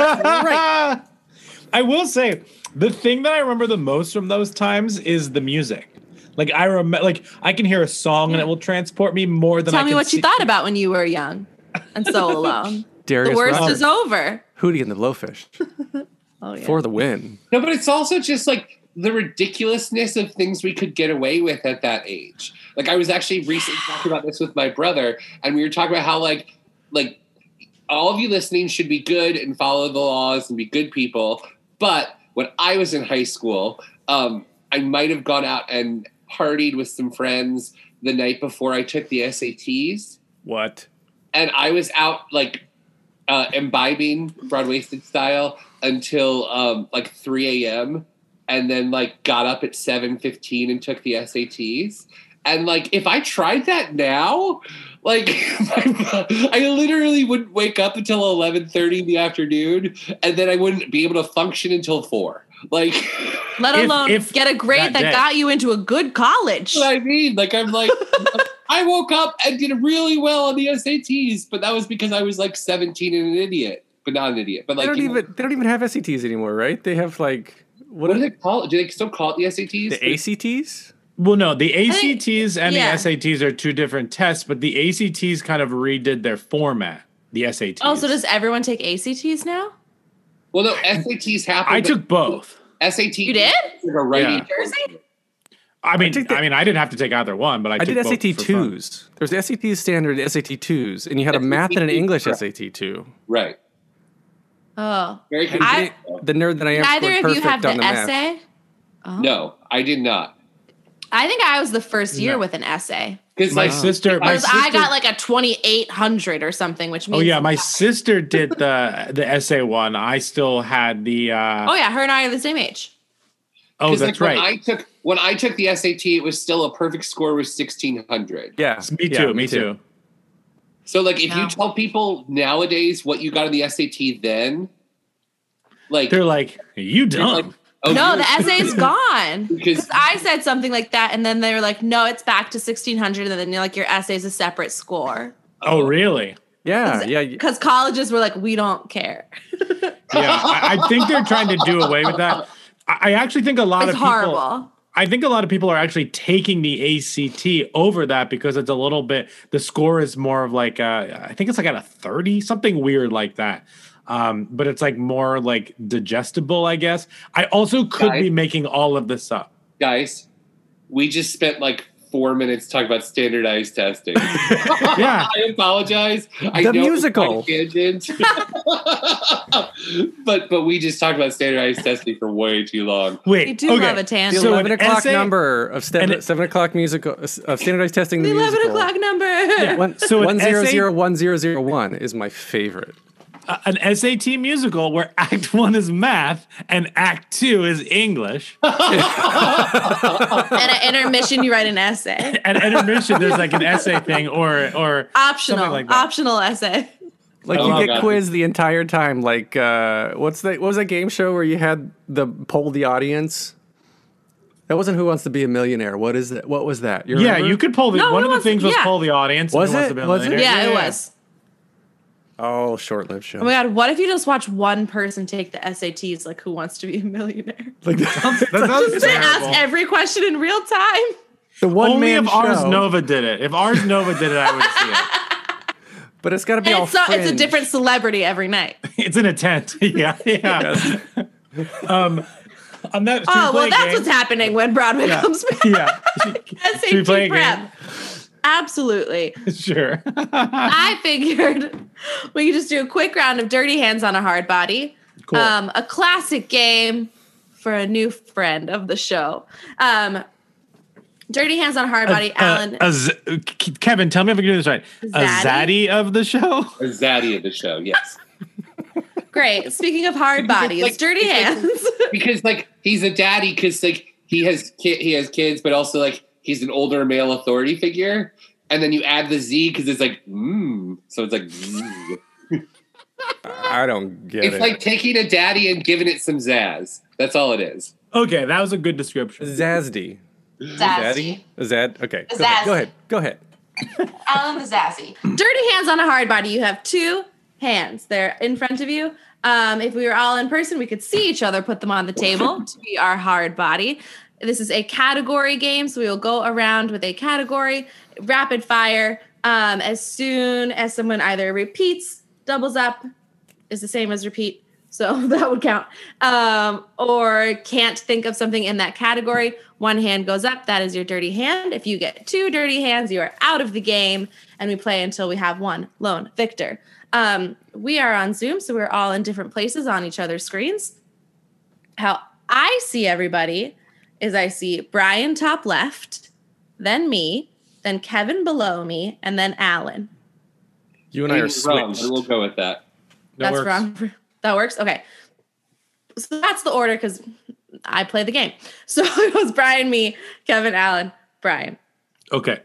I will say, the thing that I remember the most from those times is the music. Like I remember, like I can hear a song and it will transport me more than. Tell I me can what you thought about when you were young and so alone. Darius The worst Rucker. is over. Hootie and the Blowfish. Oh yeah. For the win. No, but it's also just like the ridiculousness of things we could get away with at that age. Like I was actually recently talking about this with my brother, and we were talking about how like all of you listening should be good and follow the laws and be good people. But when I was in high school, I might have gone out and partied with some friends the night before I took the SATs. What? And I was out like imbibing broad-waisted style until like 3 a.m. and then like got up at 7:15 and took the SATs. And like if I tried that now, like I literally wouldn't wake up until 11:30 in the afternoon, and then I wouldn't be able to function until 4. Like, Let alone get a grade that got you into a good college. what I mean, like I'm like I woke up and did really well on the SATs, but that was because I was like 17 and an idiot, but not an idiot. But like They don't even have SATs anymore, right? They have like what do they call it? Do they still call it the SATs? The ACTs? Well, no, the ACTs and yeah. the SATs are two different tests, but the ACTs kind of redid their format. The SATs. Oh, so does everyone take ACTs now? Well, no, SATs happen. I took both. SAT. You did? Like a writing. Yeah. Jersey? I mean, I didn't have to take either one, but I did took both SAT for fun. 2s. There's the SAT standard, SAT 2s, and you had a math and an English SAT 2. Right. Oh. Very good. The nerd that I am. Neither scored of you perfect have the on math. essay? Oh. No, I did not. I think I was the first year with an essay. Because My sister, I got like a 2,800 or something, which means. Oh yeah, my sister did the essay one. I still had the. Oh yeah, her and I are the same age. Oh, that's like, right. When I took the SAT, it was still a perfect score was 1,600. Yeah, Me too. Me too. So like, if No. you tell people nowadays what you got on the SAT, then like They're like, you dumb. like, oh, No, you're- the essay's gone. Because- Because I said something like that, and then they were like, "No, it's back to 1,600," and then you're like, your essay's a separate score. Oh, really? Yeah. Because colleges were like, "We don't care." Yeah, I think they're trying to do away with that. I actually think a lot It's of people. horrible. I think a lot of people are actually taking the ACT over that because it's a little bit. The score is more of like I think it's like at a 30, something weird like that. But it's like more like digestible, I guess. I also could be making all of this up. guys, we just spent like 4 minutes talking about standardized testing. Yeah. I apologize. I The know musical. it's tangent. but we just talked about standardized testing for way too long. Wait, You do love a tangent. The So 11 an o'clock essay- number of 7 o'clock musical of standardized testing. The The 11 musical. o'clock number. So an essay- 1001001 is my favorite. An SAT musical where Act 1 is math and Act 2 is English. And at intermission, you write an essay. At intermission, there's like an essay thing or Optional. something like that. Optional essay. Like Oh, you get God. quizzed the entire time. Like what was that game show where you had the poll the audience? That wasn't Who Wants to Be a Millionaire. What is that? What was that? You Yeah, remember? you could poll the No, one Who of the Wants- things was yeah. poll the audience. and Was Who Wants it? to Be a Was it? Millionaire. Yeah, it was. Oh, short-lived show. Oh my God, what if you just watch one person take the SATs, like Who Wants to Be a Millionaire? Like That sounds They ask terrible. every question in real time. the one Only man if Ars show. Nova did it. If Ars Nova did it, I would see it. But it's got to be And all it's a fringe. different celebrity every night. It's in a tent. Yeah, yeah. On that, should we Oh, play well, a that's game? what's happening when Broadway comes back. Yeah. Should we SAT play a prep. game? Absolutely. Sure. I figured we could just do a quick round of Dirty Hands on a Hard Body. Cool. A classic game for a new friend of the show. Dirty Hands on a Hard Body, Alan. Kevin, tell me if I can do this right. A Zaddy? zaddy of the show? A zaddy of the show, yes. Great. Speaking of hard bodies, like- Dirty it's like- Hands. Because like he's a daddy because like he has kids, but also like he's an older male authority figure. And then you add the Z because it's like so it's like I don't get it's it. like taking a daddy and giving it some zazz. That's all it is. Okay, that was a good description. Zazdy. Zazzy. Is that okay? Zazzy. Go ahead. Alan the Zazzy. Dirty hands on a hard body. You have two hands. They're in front of you. If we were all in person, we could see each other, put them on the table to be our hard body. This is a category game, so we will go around with a category, rapid fire. As soon as someone either repeats, doubles up, is the same as repeat, so that would count, or can't think of something in that category, one hand goes up. That is your dirty hand. If you get two dirty hands, you are out of the game, and we play until we have one lone victor. We are on Zoom, so we're all in different places on each other's screens. How I see everybody is I see Brian top left, then me, then Kevin below me, and then Alan. You and I are wrong, switched. but we'll go with that. That's wrong. That works? Okay. So that's the order because I play the game. So it was Brian, me, Kevin, Alan, Brian. Okay.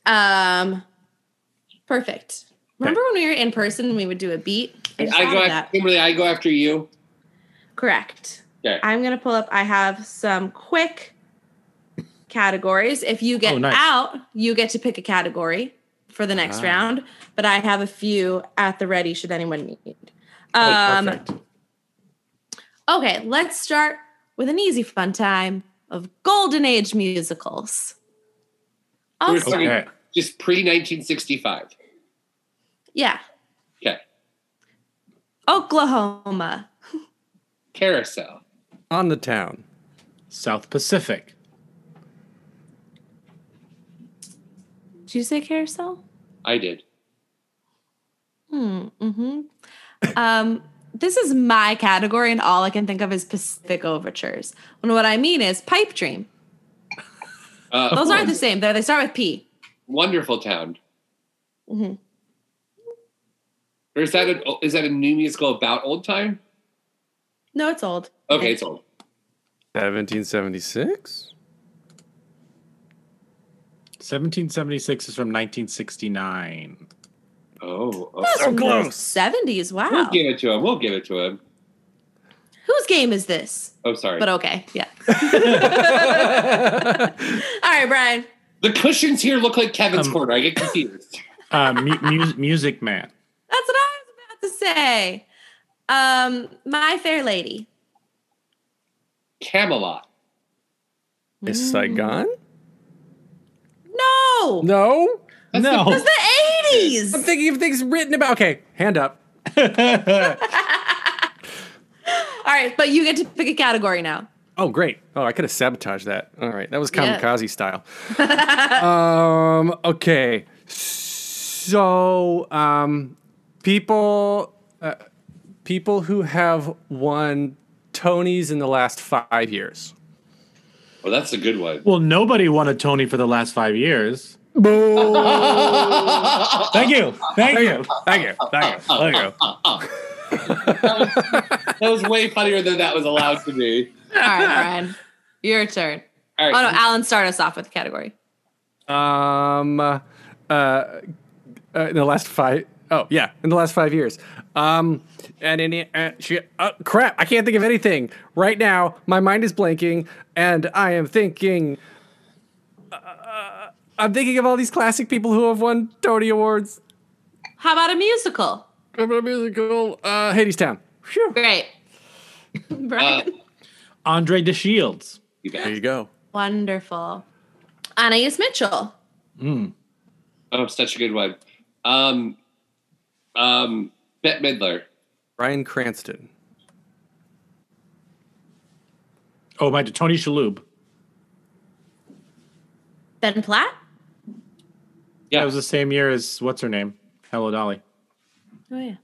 Perfect. Remember when we were in person and we would do a beat? Kimberly, I go after you. Correct. Okay. I'm going to pull up. I have some quick categories. If you get out, you get to pick a category for the next round. But I have a few at the ready should anyone need. Perfect. Okay, let's start with an easy fun time of Golden Age musicals. Okay. Just pre-1965. Yeah. Okay. Oklahoma. Carousel. On the Town. South Pacific. Did you say Carousel? I did. This is my category, and all I can think of is Pacific Overtures. And what I mean is Pipe Dream. Those aren't the same. They start with P. Wonderful Town. Mm-hmm. Or is that a new musical about old time? No, it's old. Okay, it's old. 1776? 1776 is from 1969. Oh, That's so from the close. 70s. Wow. We'll give it to him. Whose game is this? Oh, sorry. But okay, yeah. All right, Brian. The cushions here look like Kevin's corner. I get confused. Music Man. That's what I was about to say. My Fair Lady. Camelot. Is Saigon? No. No? No. It's the 80s. I'm thinking of things written about. Okay, hand up. All right, but you get to pick a category now. Oh, great. Oh, I could have sabotaged that. All right, that was Yeah. kamikaze style. Okay. So, people who have won Tonys in the last 5 years. Well, that's a good one. Well, nobody won a Tony for the last 5 years. Boo! Thank you. Thank you. That was way funnier than that was allowed to be. All right, Brian. Your turn. All right. Oh, no, Alan, start us off with the category. In the last 5. Oh yeah, in the last 5 years. Crap! I can't think of anything right now. My mind is blanking, and I am thinking. I'm thinking of all these classic people who have won Tony Awards. How about a musical? Hadestown. Phew. Great. Brian. Andre DeShields. There you go. Wonderful. Anais Mitchell. Oh, such a good one. Bette Midler. Bryan Cranston. Oh, my Tony Shalhoub. Ben Platt. Yeah. That was the same year as what's her name? Hello, Dolly. Oh, yeah.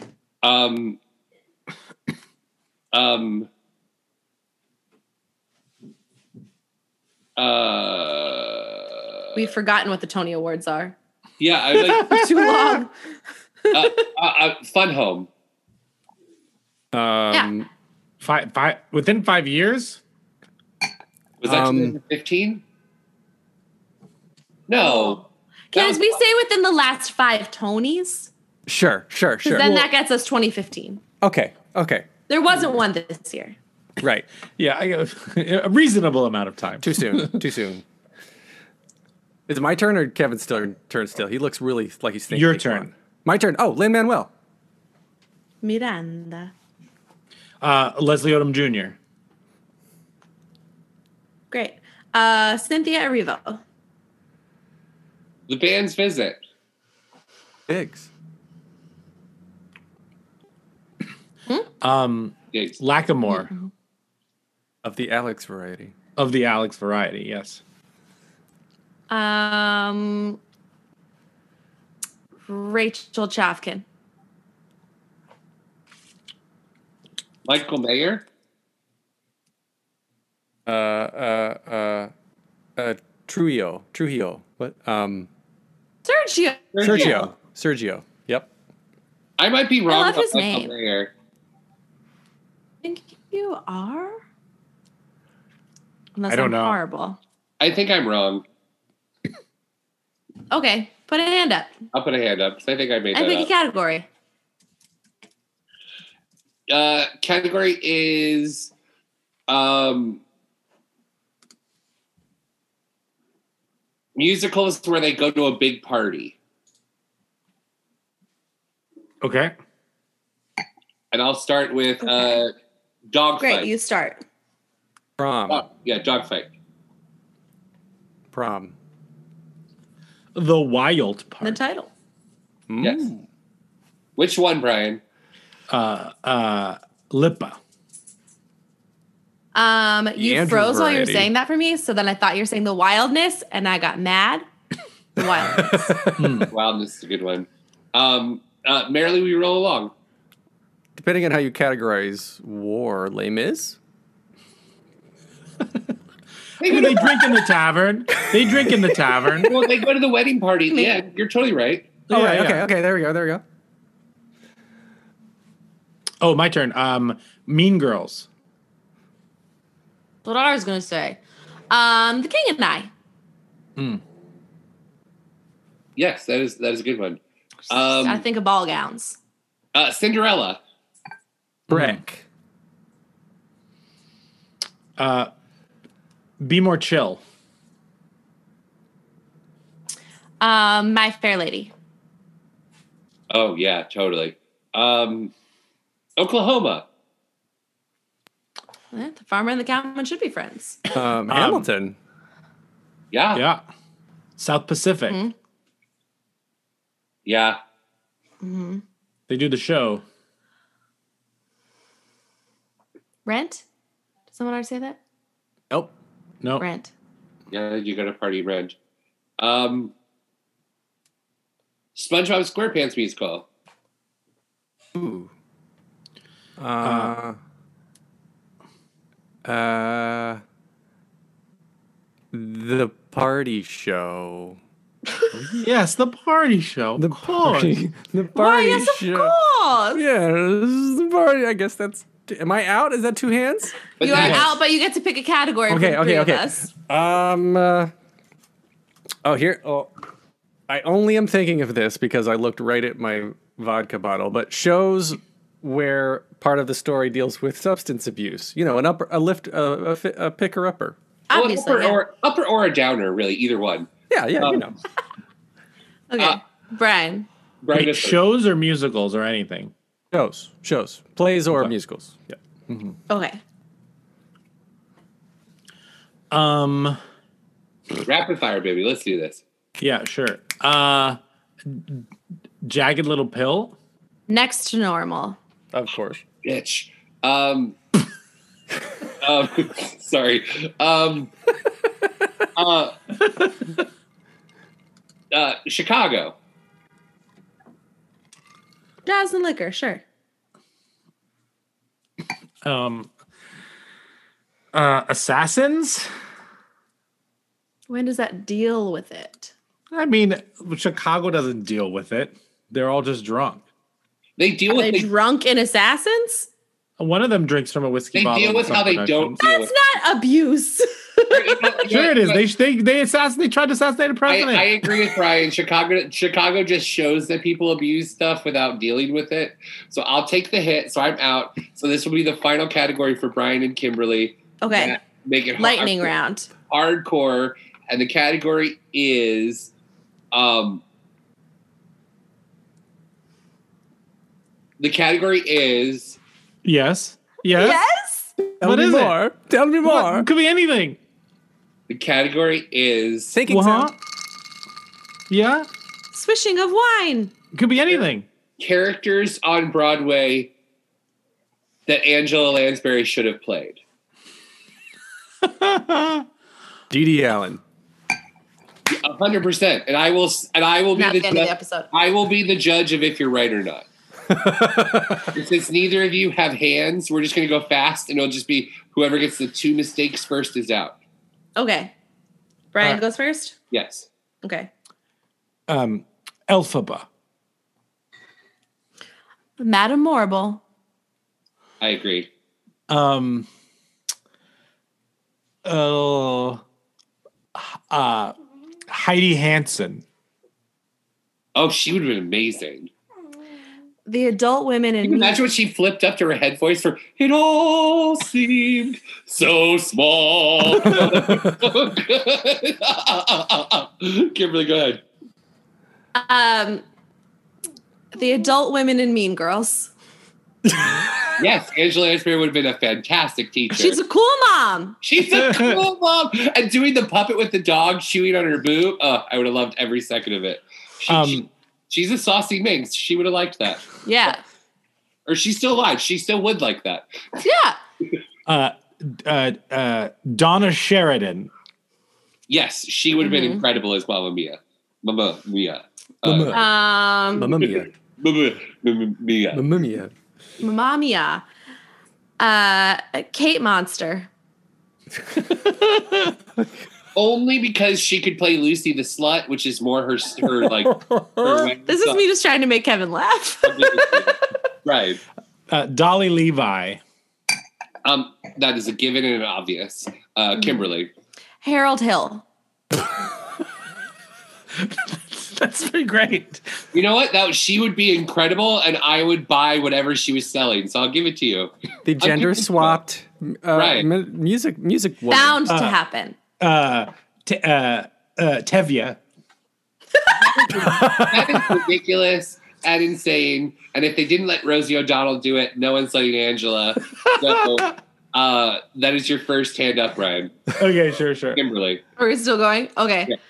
We've forgotten what the Tony Awards are. Yeah, I like Too long. Fun Home. Yeah. Within 5 years? Was that 2015? No. Can we say within the last 5 Tonys? Sure. Because then that gets us 2015. Okay. There wasn't one this year. Right. Yeah, I got a reasonable amount of time. Too soon. Is it my turn or Kevin's turn still? He looks really like he's thinking. Your turn. My turn. Oh, Lin-Manuel. Miranda. Leslie Odom Jr. Great. Cynthia Erivo. The band's visit. Biggs. Yes. Lackamore Of the Alex variety. of the Alex variety. Yes. Rachel Chafkin. Michael Mayer. Trujillo. What? Sergio. Sergio. Yep. I might be wrong love about his Michael name. Mayer. I think you are. Unless I don't I'm know. horrible. I think I'm wrong. Okay, put a hand up. I'll put a hand up because I think I made And that pick a up. category. Category is musicals where they go to a big party. Okay. And I'll start with Dogfight. Great, you start. Prom. Dogfight. Prom. The Wild The Part. title. Yes. Which one, Brian? Lipa. You Andrew froze while you were variety. saying that for me, so then I thought you were saying the wildness, and I got mad. The wildness. Wildness is a good one. Merrily We Roll Along. Depending on how you categorize war, Les Mis? They drink in the tavern. They drink in the tavern. Well, they go to the wedding party. Yeah, you're totally right. Oh, Yeah, right. yeah. Okay. There we go. Oh, my turn. Mean Girls. That's what I was gonna say. The King and I. Yes, that is a good one. I think of ball gowns. Cinderella. Breck. Be More Chill. My Fair Lady. Oh yeah, totally. Oklahoma. The farmer and the cowman should be friends. Hamilton. Yeah. Yeah. South Pacific. Mm-hmm. Yeah. They do the show. Rent? Did someone already say that? Oh. No. Rent. Yeah, you got a party rent. SpongeBob SquarePants musical. Ooh. The Party Show. Yes, the party show. The party. The party Yes, of show. course. Yeah, this is the party. I guess that's. Am I out? Is that two hands? But You are that's- out, but you get to pick a category for the three of us. I only am thinking of this because I looked right at my vodka bottle, but shows where part of the story deals with substance abuse. You know, a picker upper. Well, Obviously, yeah. upper or a downer, really, either one. Yeah, you know. Okay, Brian. Brian Wait, Visser. shows or musicals or anything? Shows, plays or musicals. Yeah. Okay. Rapid fire, baby. Let's do this. Yeah, sure. Jagged Little Pill. Next to normal. Of course. Bitch. Sorry. Chicago. Jazz and liquor, sure. Assassins. When does that deal with it? I mean, Chicago doesn't deal with it. They're all just drunk. They deal Are with they drunk in Assassins? One of them drinks from a whiskey They bottle. deal in with some how they productions. don't deal That's with not abuse. Sure, it is. They tried to assassinate a president. I agree with Brian. Chicago just shows that people abuse stuff without dealing with it. So I'll take the hit. So I'm out. So this will be the final category for Brian and Kimberly. Okay. Make it Lightning round. hardcore. And the category is Yes. Yes? What is it? Tell me more. What? Could be anything. the category is Thinking sound. Yeah? Swishing of wine. Could be anything. characters on Broadway that Angela Lansbury should have played. Dee Allen. 100%. And I will be Not the the end of the judge. episode. I will be the judge of if you're right or not. And since neither of you have hands, we're just going to go fast, and it'll just be whoever gets the 2 mistakes first is out. Okay. Brian goes first? Yes. Okay. Elphaba. Madame Morrible. I agree. Heidi Hansen. Oh, she would have been amazing. The adult women in Can you imagine what she flipped up to her head voice for "It all seemed so small." Oh, good. Kimberly, go ahead. The adult women in Mean Girls. Yes, Angela Lansbury would have been a fantastic teacher. She's a cool mom. She's a cool mom. And doing the puppet with the dog chewing on her boob, I would have loved every second of it. She's a saucy minx. She would have liked that. Yeah. Or she's still alive. She still would like that. Yeah. Donna Sheridan. Yes, she would have been incredible as Mamma Mia. Mamma Mia. Mamma Mia. Mamma Mia. Mamma Mia. Mamma Mia. Kate Monster. Only because she could play Lucy the Slut, which is more her like. This is me just trying to make Kevin laugh. Right. Dolly Levi. That is a given and an obvious. Kimberly. Harold Hill. That's pretty great. You know what? She would be incredible, and I would buy whatever she was selling. So I'll give it to you. The gender swapped Right. music woman. Bound to happen. Tevye. That is ridiculous and insane. And if they didn't let Rosie O'Donnell do it, no one's letting Angela. So that is your first hand up, Ryan. Okay, sure. Kimberly. Are we still going? Okay. Yeah.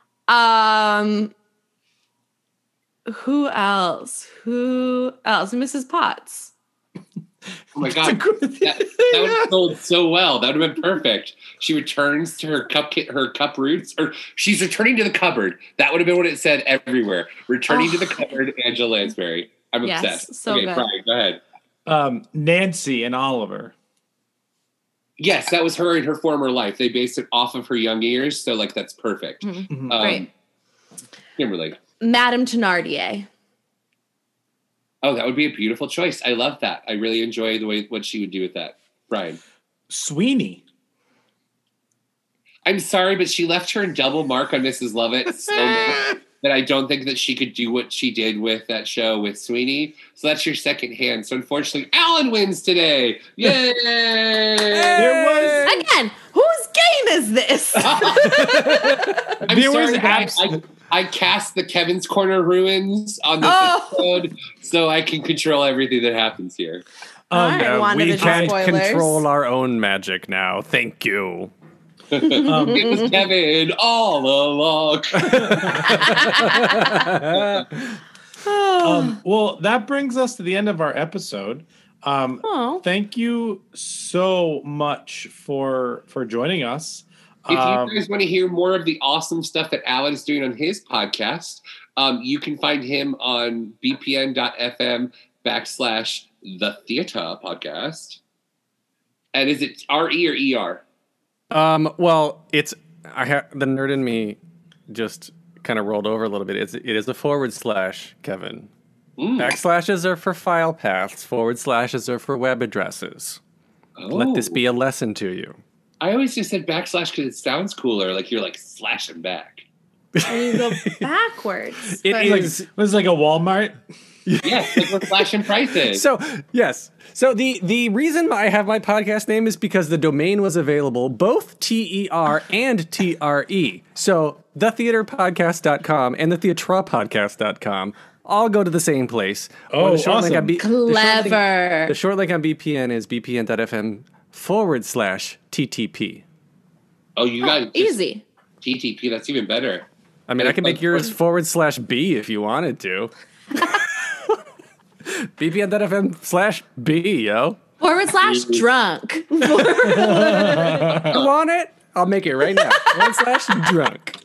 Who else? Mrs. Potts. Oh my God. That would have sold so well. That would have been perfect. She returns to her cup roots, or she's returning to the cupboard. That would have been what it said everywhere. Returning to the cupboard, Angela Lansbury. I'm obsessed. So okay, good. Brian, go ahead. Nancy and Oliver. Yes, that was her in her former life. They based it off of her young years, so like that's perfect. Mm-hmm. Great. Kimberly. Madame Thenardier. Oh, that would be a beautiful choice. I love that. I really enjoy what she would do with that. Brian. Sweeney. I'm sorry, but she left her in double mark on Mrs. Lovett so much that I don't think that she could do what she did with that show with Sweeney. So that's your second hand. So unfortunately, Alan wins today. Yay! Again, whose game is this? I'm sorry, I cast the Kevin's Corner ruins on this episode so I can control everything that happens here. We can't control our own magic now. Thank you. It was Kevin all along. Well, that brings us to the end of our episode. Thank you so much for joining us. If you guys want to hear more of the awesome stuff that Alan's doing on his podcast, you can find him on bpn.fm/the theater podcast. And is it RE or ER? Well, the nerd in me just kind of rolled over a little bit. It is a / Kevin. Backslashes are for file paths. / are for web addresses. Let this be a lesson to you. I always just said backslash because it sounds cooler, like you're like slashing back. And you go backwards. It was like a Walmart. Yes, like we're flashing prices. So, yes. So the reason I have my podcast name is because the domain was available, both TER and TRE. So thetheaterpodcast.com and thetheatropodcast.com all go to the same place. Oh, awesome. Clever. The short link on BPN is bpn.fm/TTP. Oh, you got easy. TTP, that's even better. I mean, I can make yours /B if you wanted to. bpn.fm/B, yo. /drunk. You want it? I'll make it right now. /drunk.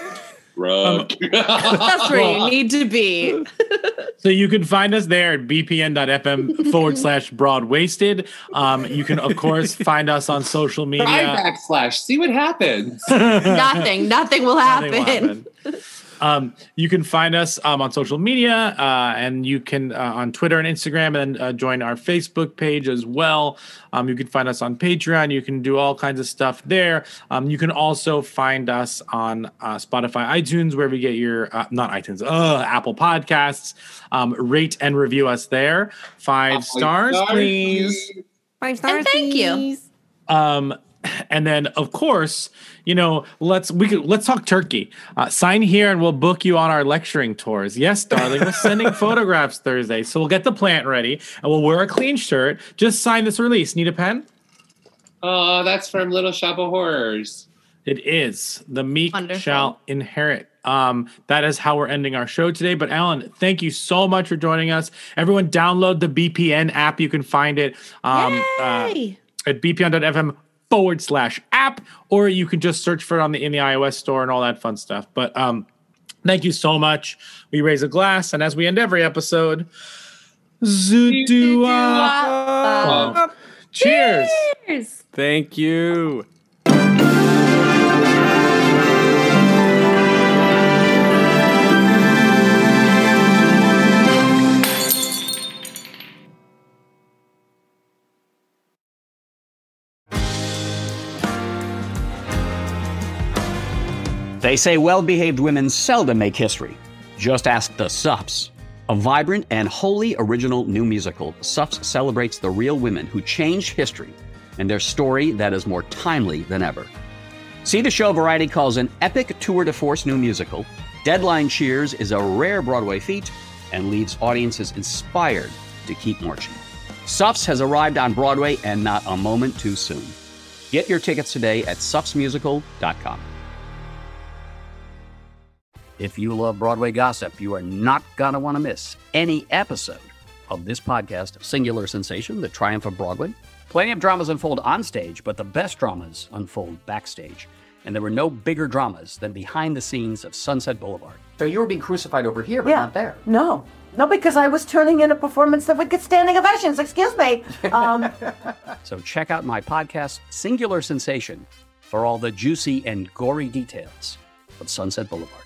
That's where you need to be. So you can find us there at bpn.fm/broadwasted. You can, of course, find us on social media. Try /. See what happens. Nothing will happen. You can find us on social media, and you can on Twitter and Instagram, and join our Facebook page as well. You can find us on Patreon. You can do all kinds of stuff there. You can also find us on Spotify, iTunes, wherever you get your not iTunes, Apple Podcasts. Rate and review us there. 5 stars, please. 5 stars, and thank you. And then, of course, let's talk Turkey. Sign here, and we'll book you on our lecturing tours. Yes, darling, we're sending photographs Thursday, so we'll get the plant ready, and we'll wear a clean shirt. Just sign this release. Need a pen? Oh, that's from Little Shop of Horrors. It is. The meek Wonderful. shall inherit. That is how we're ending our show today. But Alan, thank you so much for joining us. Everyone, download the BPN app. You can find it at bpn.fm/app, or you can just search for it in the iOS store and all that fun stuff. But thank you so much. We raise a glass, and as we end every episode, Zoodoo-ah. Cheers. Cheers. Thank you. They say well-behaved women seldom make history. Just ask the Suffs. A vibrant and wholly original new musical, Suffs celebrates the real women who changed history and their story that is more timely than ever. See the show Variety calls an epic tour de force new musical. Deadline cheers is a rare Broadway feat and leaves audiences inspired to keep marching. Suffs has arrived on Broadway, and not a moment too soon. Get your tickets today at suffsmusical.com. If you love Broadway gossip, you are not going to want to miss any episode of this podcast, Singular Sensation, The Triumph of Broadway. Plenty of dramas unfold on stage, but the best dramas unfold backstage. And there were no bigger dramas than behind the scenes of Sunset Boulevard. So you were being crucified over here, but not there. No, because I was turning in a performance that would get standing ovations. Excuse me. So check out my podcast, Singular Sensation, for all the juicy and gory details of Sunset Boulevard.